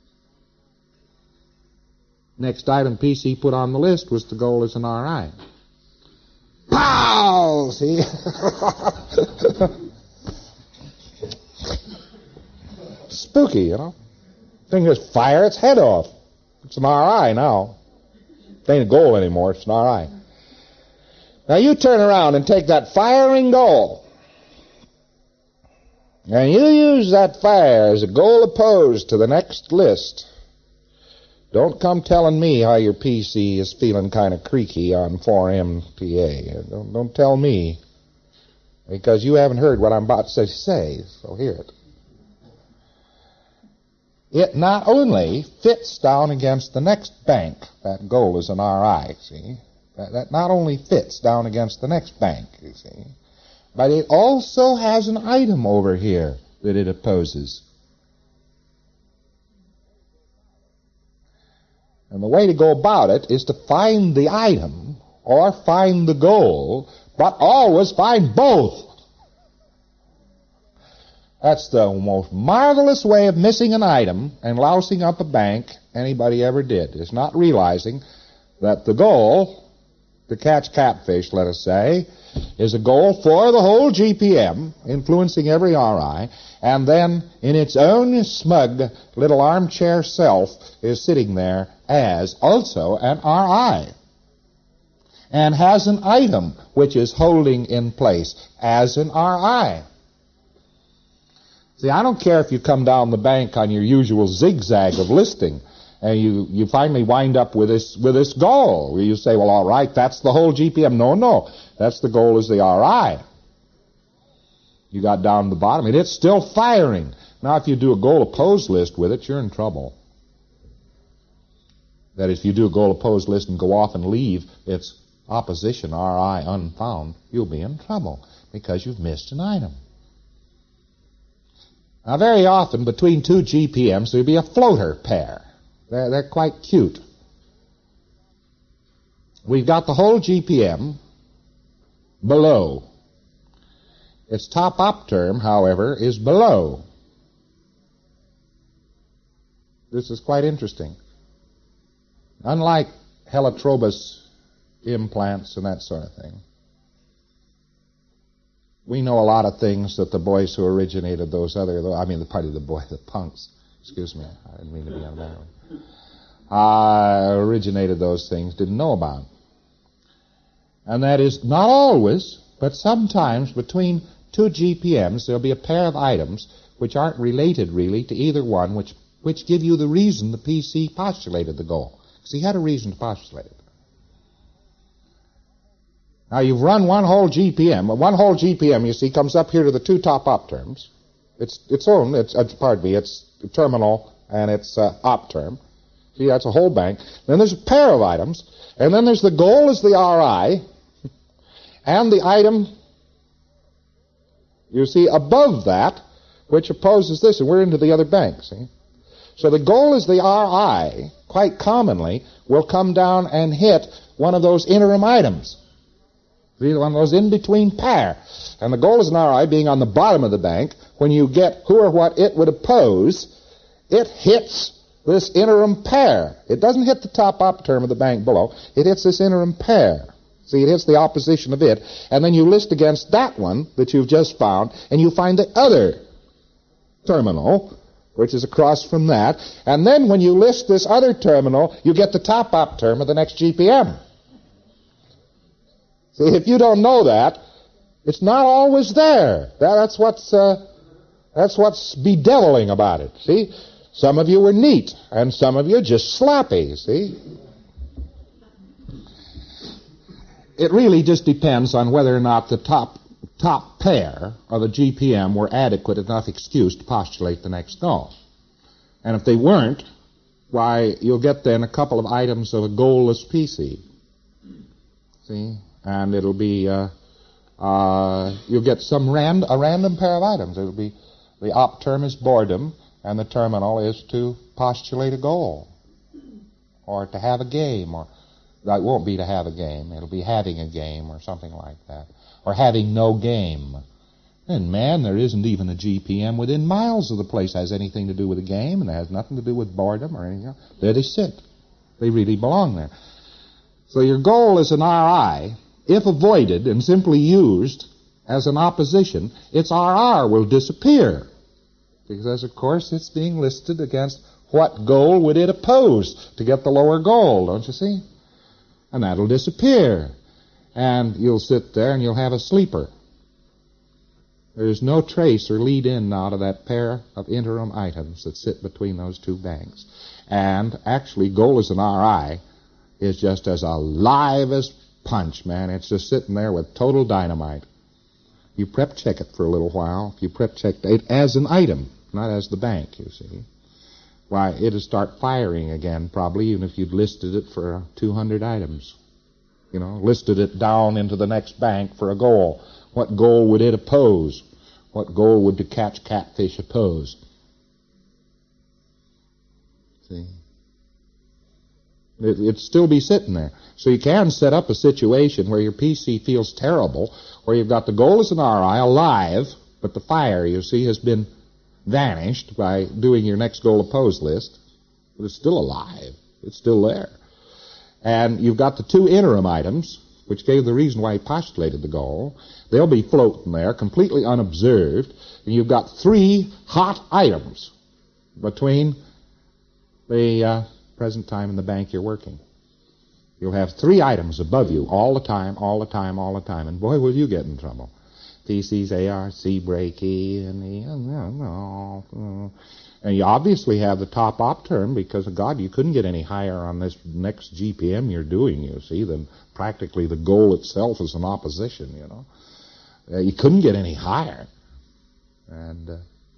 Next item PC put on the list was the goal as an RI. Pow! See? Spooky, you know. Thing just fire its head off. It's an RI now. It ain't a goal anymore, it's an RI. Now you turn around and take that firing goal, and you use that fire as a goal opposed to the next list. Don't come telling me how your PC is feeling kind of creaky on 4MTA. Don't tell me. because you haven't heard what I'm about to say, so hear it. It not only fits down against the next bank, that goal is an RI, see? That not only fits down against the next bank, you see, but it also has an item over here that it opposes. And the way to go about it is to find the item or find the goal, but always find both. That's the most marvelous way of missing an item and lousing up a bank anybody ever did, is not realizing that the goal, to catch catfish, let us say, is a goal for the whole GPM, influencing every RI, and then in its own smug little armchair self is sitting there as also an RI, and has an item which is holding in place as an RI. See, I don't care if you come down the bank on your usual zigzag of listing, and you finally wind up with this goal. You say, well, all right, that's the whole GPM. No, that's the goal is the RI. You got down to the bottom, and it's still firing. Now, if you do a goal opposed list with it, you're in trouble. That is, if you do a goal opposed list and go off and leave its opposition, RI, unfound, you'll be in trouble because you've missed an item. Now, very often, between two GPMs, there'll be a floater pair. They're quite cute. We've got the whole GPM below. Its top op term, however, is below. This is quite interesting. Unlike helitrobus implants and that sort of thing, we know a lot of things that the boys who originated those other, the punks, excuse me, I didn't mean to be unmanly, originated those things, didn't know about. And that is not always, but sometimes between two GPMs there'll be a pair of items which aren't related really to either one, which give you the reason the PC postulated the goal. Because he had a reason to postulate it. Now, you've run one whole GPM. One whole GPM, you see, comes up here to the two top op terms. It's terminal and its op term. See, that's a whole bank. Then there's a pair of items. And then there's the goal is the RI. And the item, you see, above that, which opposes this. And we're into the other bank, see? So the goal is the RI, quite commonly, will come down and hit one of those interim items. See, one of those in-between pair. And the goal is an RI being on the bottom of the bank. When you get who or what it would oppose, it hits this interim pair. It doesn't hit the top op term of the bank below. It hits this interim pair. See, it hits the opposition of it. And then you list against that one that you've just found, and you find the other terminal, which is across from that. And then when you list this other terminal, you get the top op term of the next GPM. See, if you don't know that, it's not always there. That's what's bedeviling about it, see? Some of you were neat, and some of you just sloppy, see? It really just depends on whether or not the top pair of the GPM were adequate enough excuse to postulate the next goal. And if they weren't, why, you'll get then a couple of items of a goalless PC. See? And it'll be, you'll get a random pair of items. It'll be, the op term is boredom, and the terminal is to postulate a goal, or to have a game, or that won't be to have a game. It'll be having a game, or something like that, or having no game. And man, there isn't even a GPM within miles of the place that has anything to do with a game, and it has nothing to do with boredom or anything else. There they sit. They really belong there. So your goal is an RI. If avoided and simply used as an opposition, its RR will disappear. Because, of course, it's being listed against what goal would it oppose to get the lower goal, don't you see? And that'll disappear. And you'll sit there and you'll have a sleeper. There's no trace or lead in now to that pair of interim items that sit between those two banks. And actually, goal as an RI is just as alive as punch, man. It's just sitting there with total dynamite. You prep check it for a little while. If you prep check it as an item, not as the bank, you see, why, it'll start firing again probably, even if you'd listed it for 200 items. Listed it down into the next bank for a goal. What goal would it oppose? What goal would to catch catfish oppose? See? It'd still be sitting there. So you can set up a situation where your PC feels terrible, where you've got the goal as an RI alive, but the fire, you see, has been vanished by doing your next goal oppose list. But it's still alive. It's still there. And you've got the two interim items, which gave the reason why he postulated the goal. They'll be floating there, completely unobserved, and you've got three hot items between the present time and the bank you're working. You'll have three items above you all the time, and boy, will you get in trouble. PC's ARC, breaky, and you obviously have the top op term because, of God, you couldn't get any higher on this next GPM you're doing, you see, than practically the goal itself is an opposition, You couldn't get any higher. And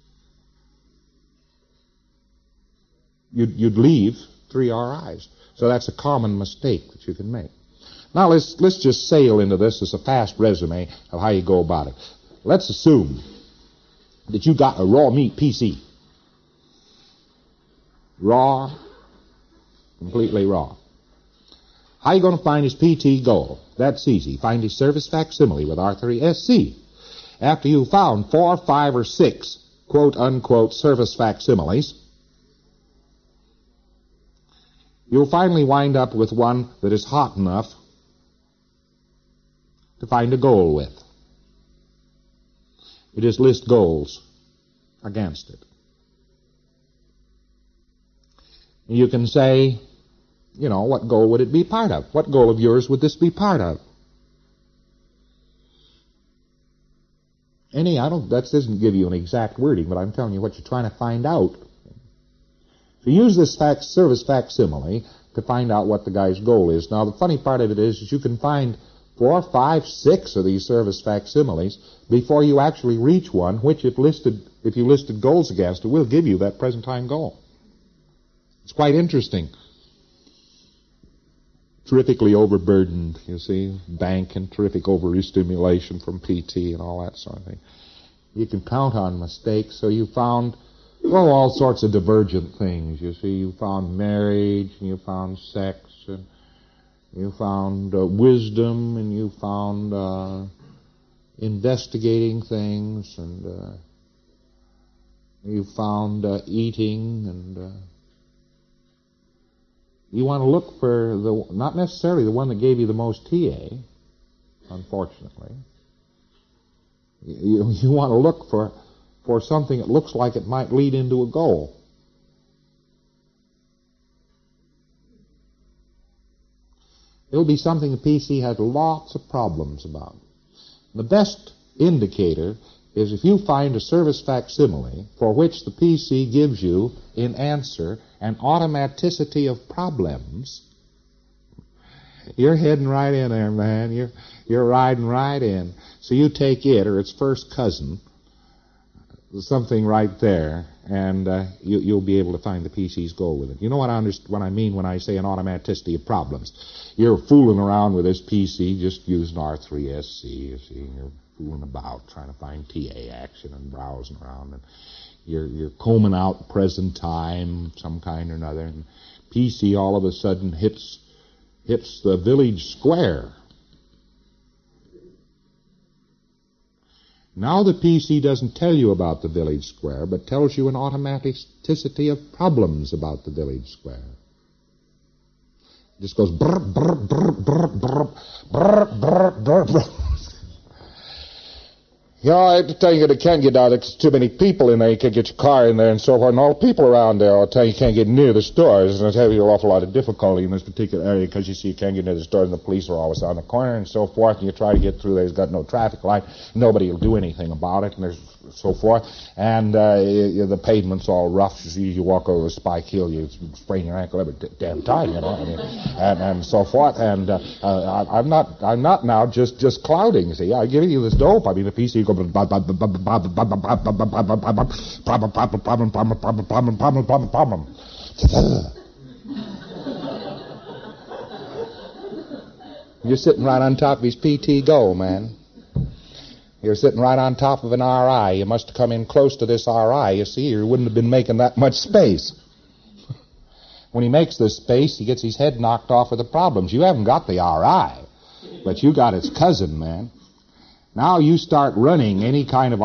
you'd leave 3 RIs. So that's a common mistake that you can make. Now let's just sail into this as a fast resume of how you go about it. Let's assume that you got a raw meat PC. Raw, completely raw. How are you going to find his PT goal? That's easy. Find his service facsimile with R3SC. After you've found 4, 5, or 6 quote-unquote service facsimiles, you'll finally wind up with one that is hot enough to find a goal with. You just list goals against it. You can say, what goal would it be part of? What goal of yours would this be part of? That doesn't give you an exact wording, but I'm telling you what you're trying to find out. So use this service facsimile to find out what the guy's goal is. Now, the funny part of it is you can find 4, 5, 6 of these service facsimiles before you actually reach one, which if you listed goals against it, will give you that present time goal. It's quite interesting. Terrifically overburdened, you see, bank and terrific overstimulation from PT and all that sort of thing. You can count on mistakes, so you found, all sorts of divergent things, you see. You found marriage, and you found sex, and you found wisdom, and you found investigating things, and you found eating, and you want to look for not necessarily the one that gave you the most TA, unfortunately. You want to look for something that looks like it might lead into a goal. It'll be something the PC has lots of problems about. The best indicator is if you find a service facsimile for which the PC gives you, in answer, an automaticity of problems, you're heading right in there, man. You're riding right in. So you take it, or its first cousin, something right there, and you'll be able to find the PC's goal with it. You know what I mean when I say an automaticity of problems? You're fooling around with this PC, just using R3SC, you see, you're fooling about, trying to find TA action and browsing around, and you're combing out present time, some kind or another, and PC all of a sudden hits the village square. Now the PC doesn't tell you about the village square, but tells you an automaticity of problems about the village square. It just goes brr, brr, brr, brr, brr, brr, brr, brr, brr. I have to tell you, you can't get out. There's too many people in there. You can't get your car in there and so forth. And all the people around there, I'll tell you can't get near the stores. And it's having an awful lot of difficulty in this particular area because you see you can't get near the stores and the police are always on the corner and so forth. And you try to get through there. There's got no traffic light. Nobody will do anything about it. And there's so forth, and the pavement's all rough. You walk over a spike hill, you sprain your ankle every damn time, you know. I mean, and so forth. And I'm not now just clouding. See, I give you this dope. I mean, the PC go problem. You're sitting right on top of his PT Go, man. You're sitting right on top of an RI. You must have come in close to this RI, you see, or you wouldn't have been making that much space. When he makes this space, he gets his head knocked off with the problems. You haven't got the RI, but you got its cousin, man. Now you start running any kind of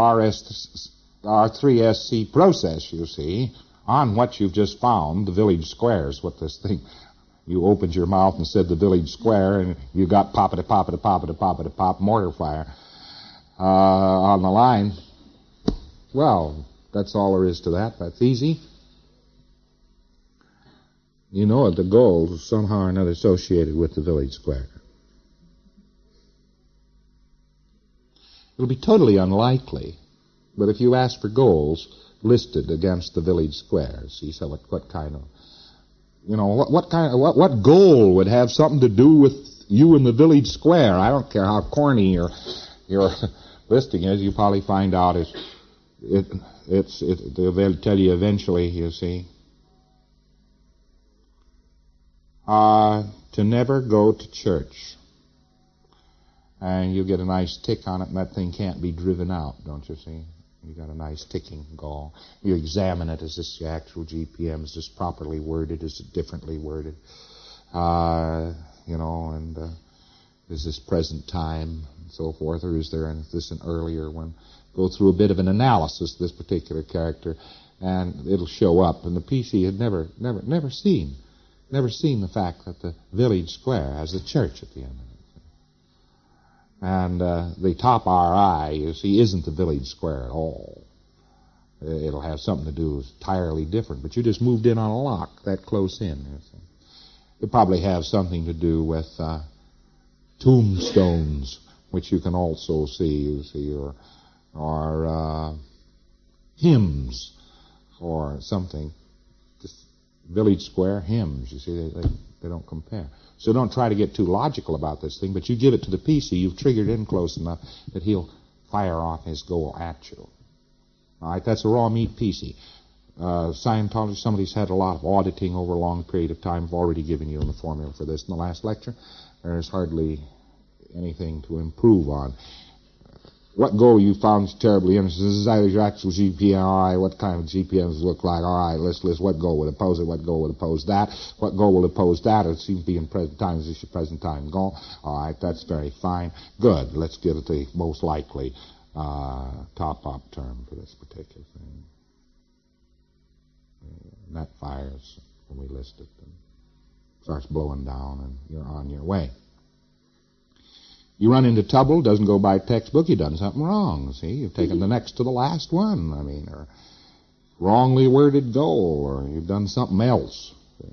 R3SC process, you see, on what you've just found, the village squares, what this thing... You opened your mouth and said the village square, and you got pop mortar fire on the line. Well, that's all there is to that. That's easy. You know the goal is somehow or another associated with the village square. It'll be totally unlikely, but if you ask for goals listed against the village square, see, so what kind of... You know, what goal would have something to do with you in the village square? I don't care how corny your listing is. You probably find out they'll tell you eventually, you see. To never go to church. And you get a nice tick on it, and that thing can't be driven out, don't you see? You got a nice ticking goal. You examine it. Is this the actual GPM? Is this properly worded? Is it differently worded? And is this present time and so forth, or is this an earlier one? Go through a bit of an analysis of this particular character, and it'll show up. And the PC had never seen the fact that the village square has a church at the end of it. And the top RI, you see, isn't the village square at all. It'll have something to do entirely different. But you just moved in on a lock that close in. You see. It'll probably have something to do with tombstones, which you can also see, you see, or hymns or something. Just village square hymns, you see, they don't compare. So don't try to get too logical about this thing, but you give it to the PC, you've triggered in close enough that he'll fire off his goal at you. All right, that's a raw meat PC. Scientology, somebody's had a lot of auditing over a long period of time. I've already given you the formula for this in the last lecture. There's hardly anything to improve on. What goal you found terribly interesting? This is either your actual GPM, all right, what kind of GPMs look like? All right, let's list what goal would oppose it, what goal would oppose that, what goal will oppose that. It seems to be in present time. Is this your present time goal? All right, that's very fine. Good. Let's give it the most likely top-up term for this particular thing. And that fires when we list it and starts blowing down, and you're on your way. You run into trouble, doesn't go by textbook, you've done something wrong, see? You've taken the next to the last one, or wrongly worded goal, or you've done something else. See?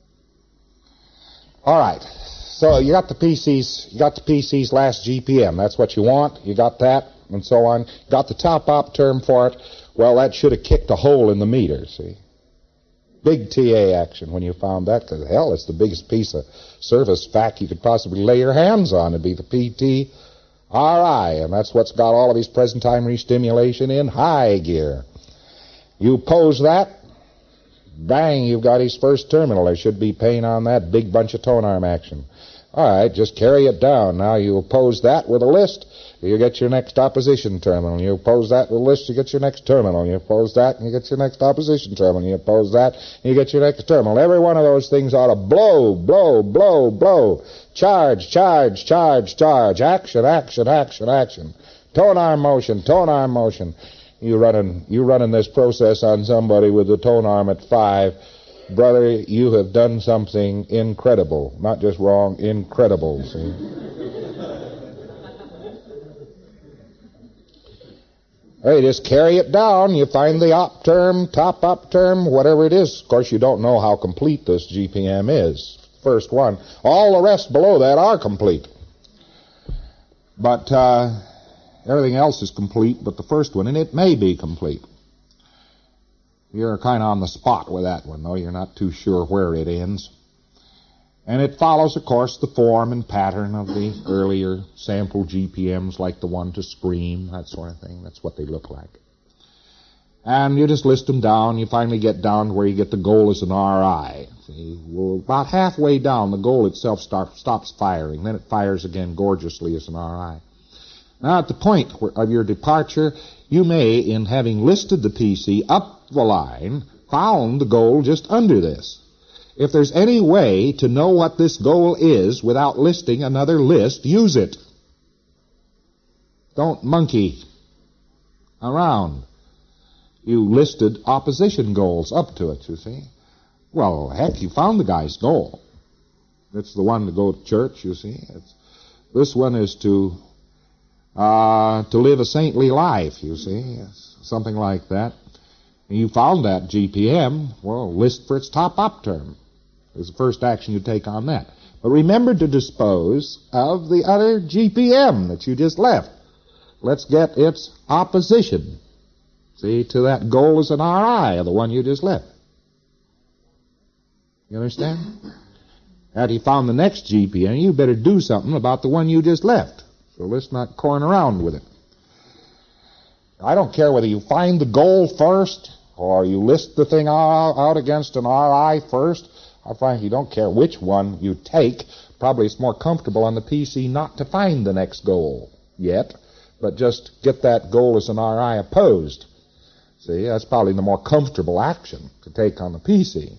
All right, so you got the PC's last GPM. That's what you want. You got that, and so on. Got the top-op term for it. Well, that should have kicked a hole in the meter, see? Big TA action when you found that, because, hell, it's the biggest piece of service fact you could possibly lay your hands on. It'd be the PT RI, and that's what's got all of his present-time restimulation in high gear. You pose that, bang, you've got his first terminal. There should be pain on that big bunch of tone arm action. All right, just carry it down. Now you oppose that with a list, you get your next opposition terminal. You oppose that with a list, you get your next terminal. You oppose that, and you get your next opposition terminal. You oppose that, and you get your next terminal. Every one of those things ought to blow, blow, blow, blow. Charge, charge, charge, charge. Action, action, action, action. Tone arm motion, tone arm motion. You running this process on somebody with the tone arm at 5. Brother, you have done something incredible. Not just wrong, incredible, see? Hey, just carry it down. You find the op term, top op term, whatever it is. Of course, you don't know how complete this GPM is. First one. All the rest below that are complete. But Everything else is complete but the first one, and it may be complete. You're kind of on the spot with that one, though. You're not too sure where it ends. And it follows, of course, the form and pattern of the earlier sample GPMs, like the one to Scream, that sort of thing. That's what they look like. And you just list them down. You finally get down to where you get the goal as an RI. See, well, about halfway down, the goal itself stops firing. Then it fires again gorgeously as an RI. Now, at the point of your departure, you may, in having listed the PC up the line, found the goal just under this. If there's any way to know what this goal is without listing another list, use it. Don't monkey around. You listed opposition goals up to it, you see. Well, heck, you found the guy's goal. It's the one to go to church, you see. This one is to live a saintly life, you see. Something like that. And you found that GPM, well, list for its top-up term. Is the first action you take on that. But remember to dispose of the other GPM that you just left. Let's get its opposition, see, to that goal as an RI of the one you just left. You understand? After you found the next GPM, you better do something about the one you just left. So let's not corn around with it. I don't care whether you find the goal first or you list the thing out against an RI first. I find you don't care which one you take. Probably it's more comfortable on the PC not to find the next goal yet, but just get that goal as an RI opposed. See, that's probably the more comfortable action to take on the PC.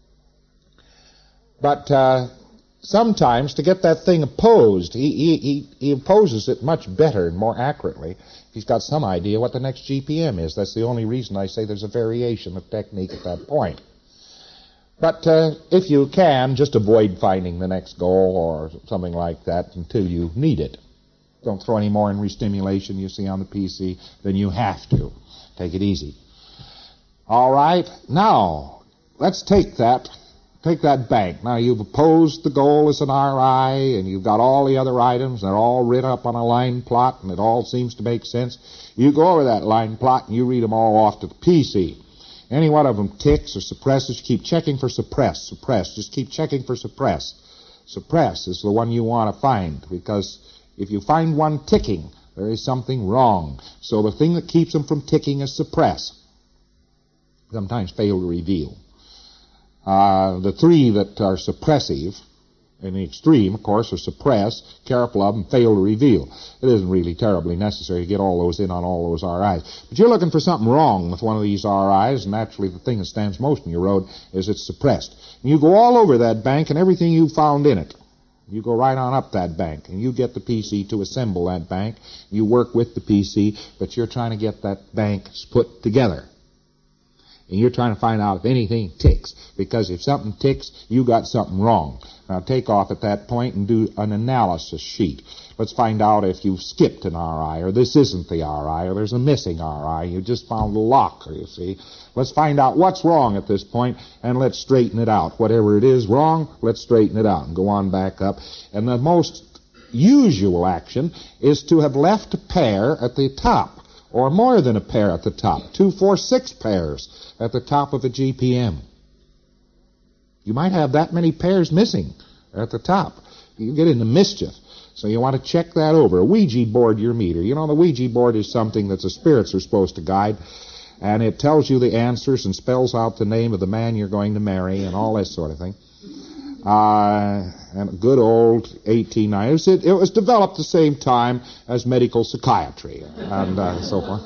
But sometimes to get that thing opposed, he opposes it much better and more accurately. He's got some idea what the next GPM is. That's the only reason I say there's a variation of technique at that point. But if you can, just avoid finding the next goal or something like that until you need it. Don't throw any more in restimulation you see on the PC than you have to. Take it easy. All right. Now, let's take that bank. Now, you've opposed the goal as an RI, and you've got all the other items. They're all written up on a line plot, and it all seems to make sense. You go over that line plot, and you read them all off to the PC. Any one of them ticks or suppresses, you keep checking for suppress. Just keep checking for suppress. Suppress is the one you want to find, because if you find one ticking, there is something wrong. So the thing that keeps them from ticking is suppress. Sometimes fail to reveal. The three that are suppressive, in the extreme, of course, are suppress, careful of, and fail to reveal. It isn't really terribly necessary to get all those in on all those RIs. But you're looking for something wrong with one of these RIs, and naturally the thing that stands most in your road is it's suppressed. And you go all over that bank and everything you found in it. You go right on up that bank, and you get the PC to assemble that bank. You work with the PC, but you're trying to get that bank put together. And you're trying to find out if anything ticks, because if something ticks, you got something wrong. Now take off at that point and do an analysis sheet. Let's find out if you've skipped an RI, or this isn't the RI, or there's a missing RI. You just found a locker, you see. Let's find out what's wrong at this point, and let's straighten it out. Whatever it is wrong, let's straighten it out and go on back up. And the most usual action is to have left a pair at the top, or more than a pair at the top, 2, 4, 6 pairs at the top of a GPM. You might have that many pairs missing at the top. You get into mischief. So you want to check that over. A Ouija board your meter. You know, the Ouija board is something that the spirits are supposed to guide, and it tells you the answers and spells out the name of the man you're going to marry and all that sort of thing. And good old 1890s. It was developed the same time as medical psychiatry and so forth.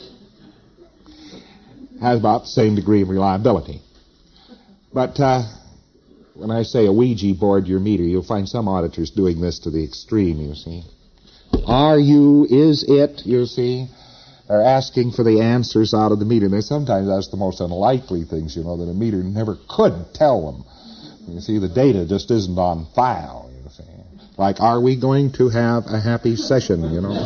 Has about the same degree of reliability. But when I say a Ouija board your meter, you'll find some auditors doing this to the extreme, you see. Are you, is it, you see? They're asking for the answers out of the meter. They sometimes ask the most unlikely things, you know, that a meter never could tell them. You see, the data just isn't on file, you see. Like, are we going to have a happy session, you know?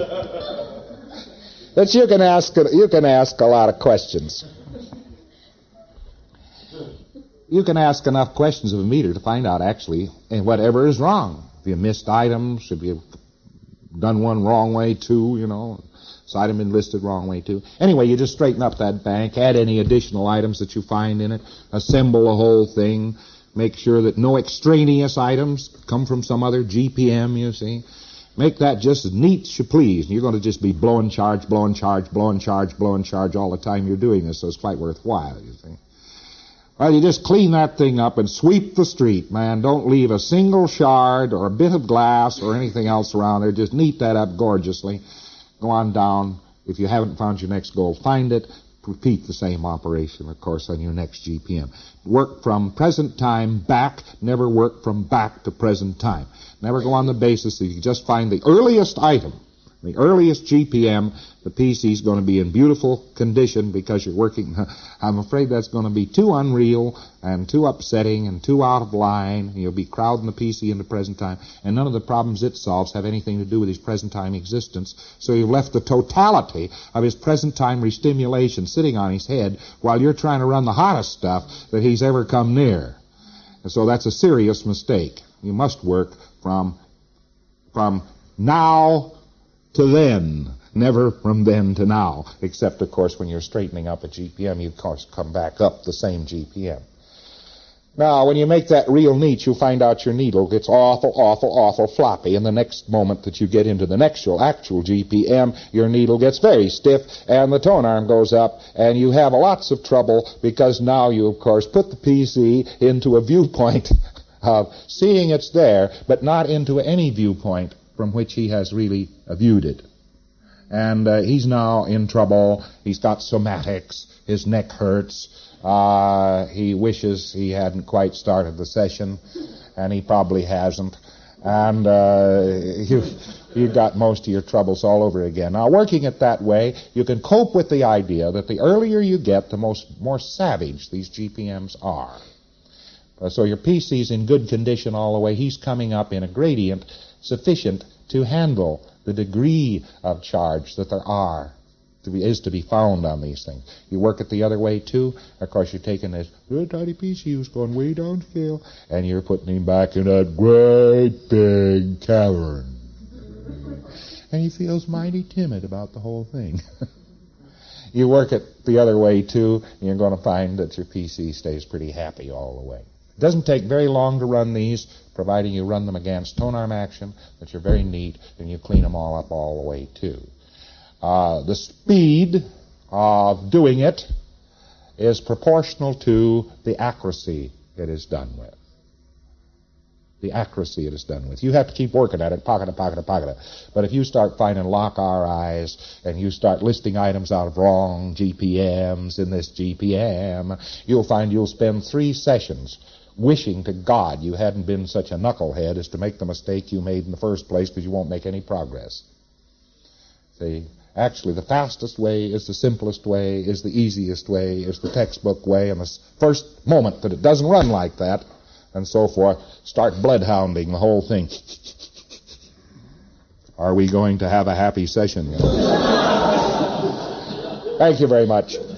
But you can ask a lot of questions. You can ask enough questions of a meter to find out, actually, whatever is wrong. If you missed items, if you've done one wrong way, too, this item been listed wrong way, too. Anyway, you just straighten up that bank, add any additional items that you find in it, assemble the whole thing, make sure that no extraneous items come from some other GPM, you see. Make that just as neat as you please. And you're going to just be blowing charge all the time you're doing this, so it's quite worthwhile, you see. Well, you just clean that thing up and sweep the street, man. Don't leave a single shard or a bit of glass or anything else around there. Just neat that up gorgeously. Go on down. If you haven't found your next goal, find it. Repeat the same operation, of course, on your next GPM. Work from present time back. Never work from back to present time. Never go on the basis that you just find the earliest item, the earliest GPM. The PC is going to be in beautiful condition because you're working. I'm afraid that's going to be too unreal and too upsetting and too out of line. You'll be crowding the PC into present time, and none of the problems it solves have anything to do with his present time existence. So you've left the totality of his present time restimulation sitting on his head while you're trying to run the hottest stuff that he's ever come near. And so that's a serious mistake. You must work from now to then, never from then to now, except, of course, when you're straightening up a GPM, you, of course, come back up the same GPM. Now, when you make that real neat, you'll find out your needle gets awful floppy, and the next moment that you get into the actual GPM, your needle gets very stiff, and the tone arm goes up, and you have lots of trouble because now you, of course, put the PC into a viewpoint of seeing it's there, but not into any viewpoint from which he has really viewed it. And he's now in trouble. He's got somatics. His neck hurts. He wishes he hadn't quite started the session, and he probably hasn't. And you've got most of your troubles all over again. Now, working it that way, you can cope with the idea that the earlier you get, the more savage these GPMs are. So your PC's in good condition all the way. He's coming up in a gradient sufficient to handle the degree of charge that there is to be found on these things. You work it the other way, too. Of course, you're taking this little tiny PC who's going way downscale, and you're putting him back in that great big cavern. And he feels mighty timid about the whole thing. You work it the other way, too, and you're going to find that your PC stays pretty happy all the way. It doesn't take very long to run these, providing you run them against tone arm action, that you're very neat, and you clean them all up all the way, too. The speed of doing it is proportional to the accuracy it is done with. The accuracy it is done with. You have to keep working at it, pocket it. But if you start finding lock RIs and you start listing items out of wrong GPMs in this GPM, you'll find you'll spend 3 sessions wishing to God you hadn't been such a knucklehead as to make the mistake you made in the first place, because you won't make any progress. See, actually the fastest way is the simplest way, is the easiest way, is the textbook way, and the first moment that it doesn't run like that, and so forth, start bloodhounding the whole thing. Are we going to have a happy session? Thank you very much.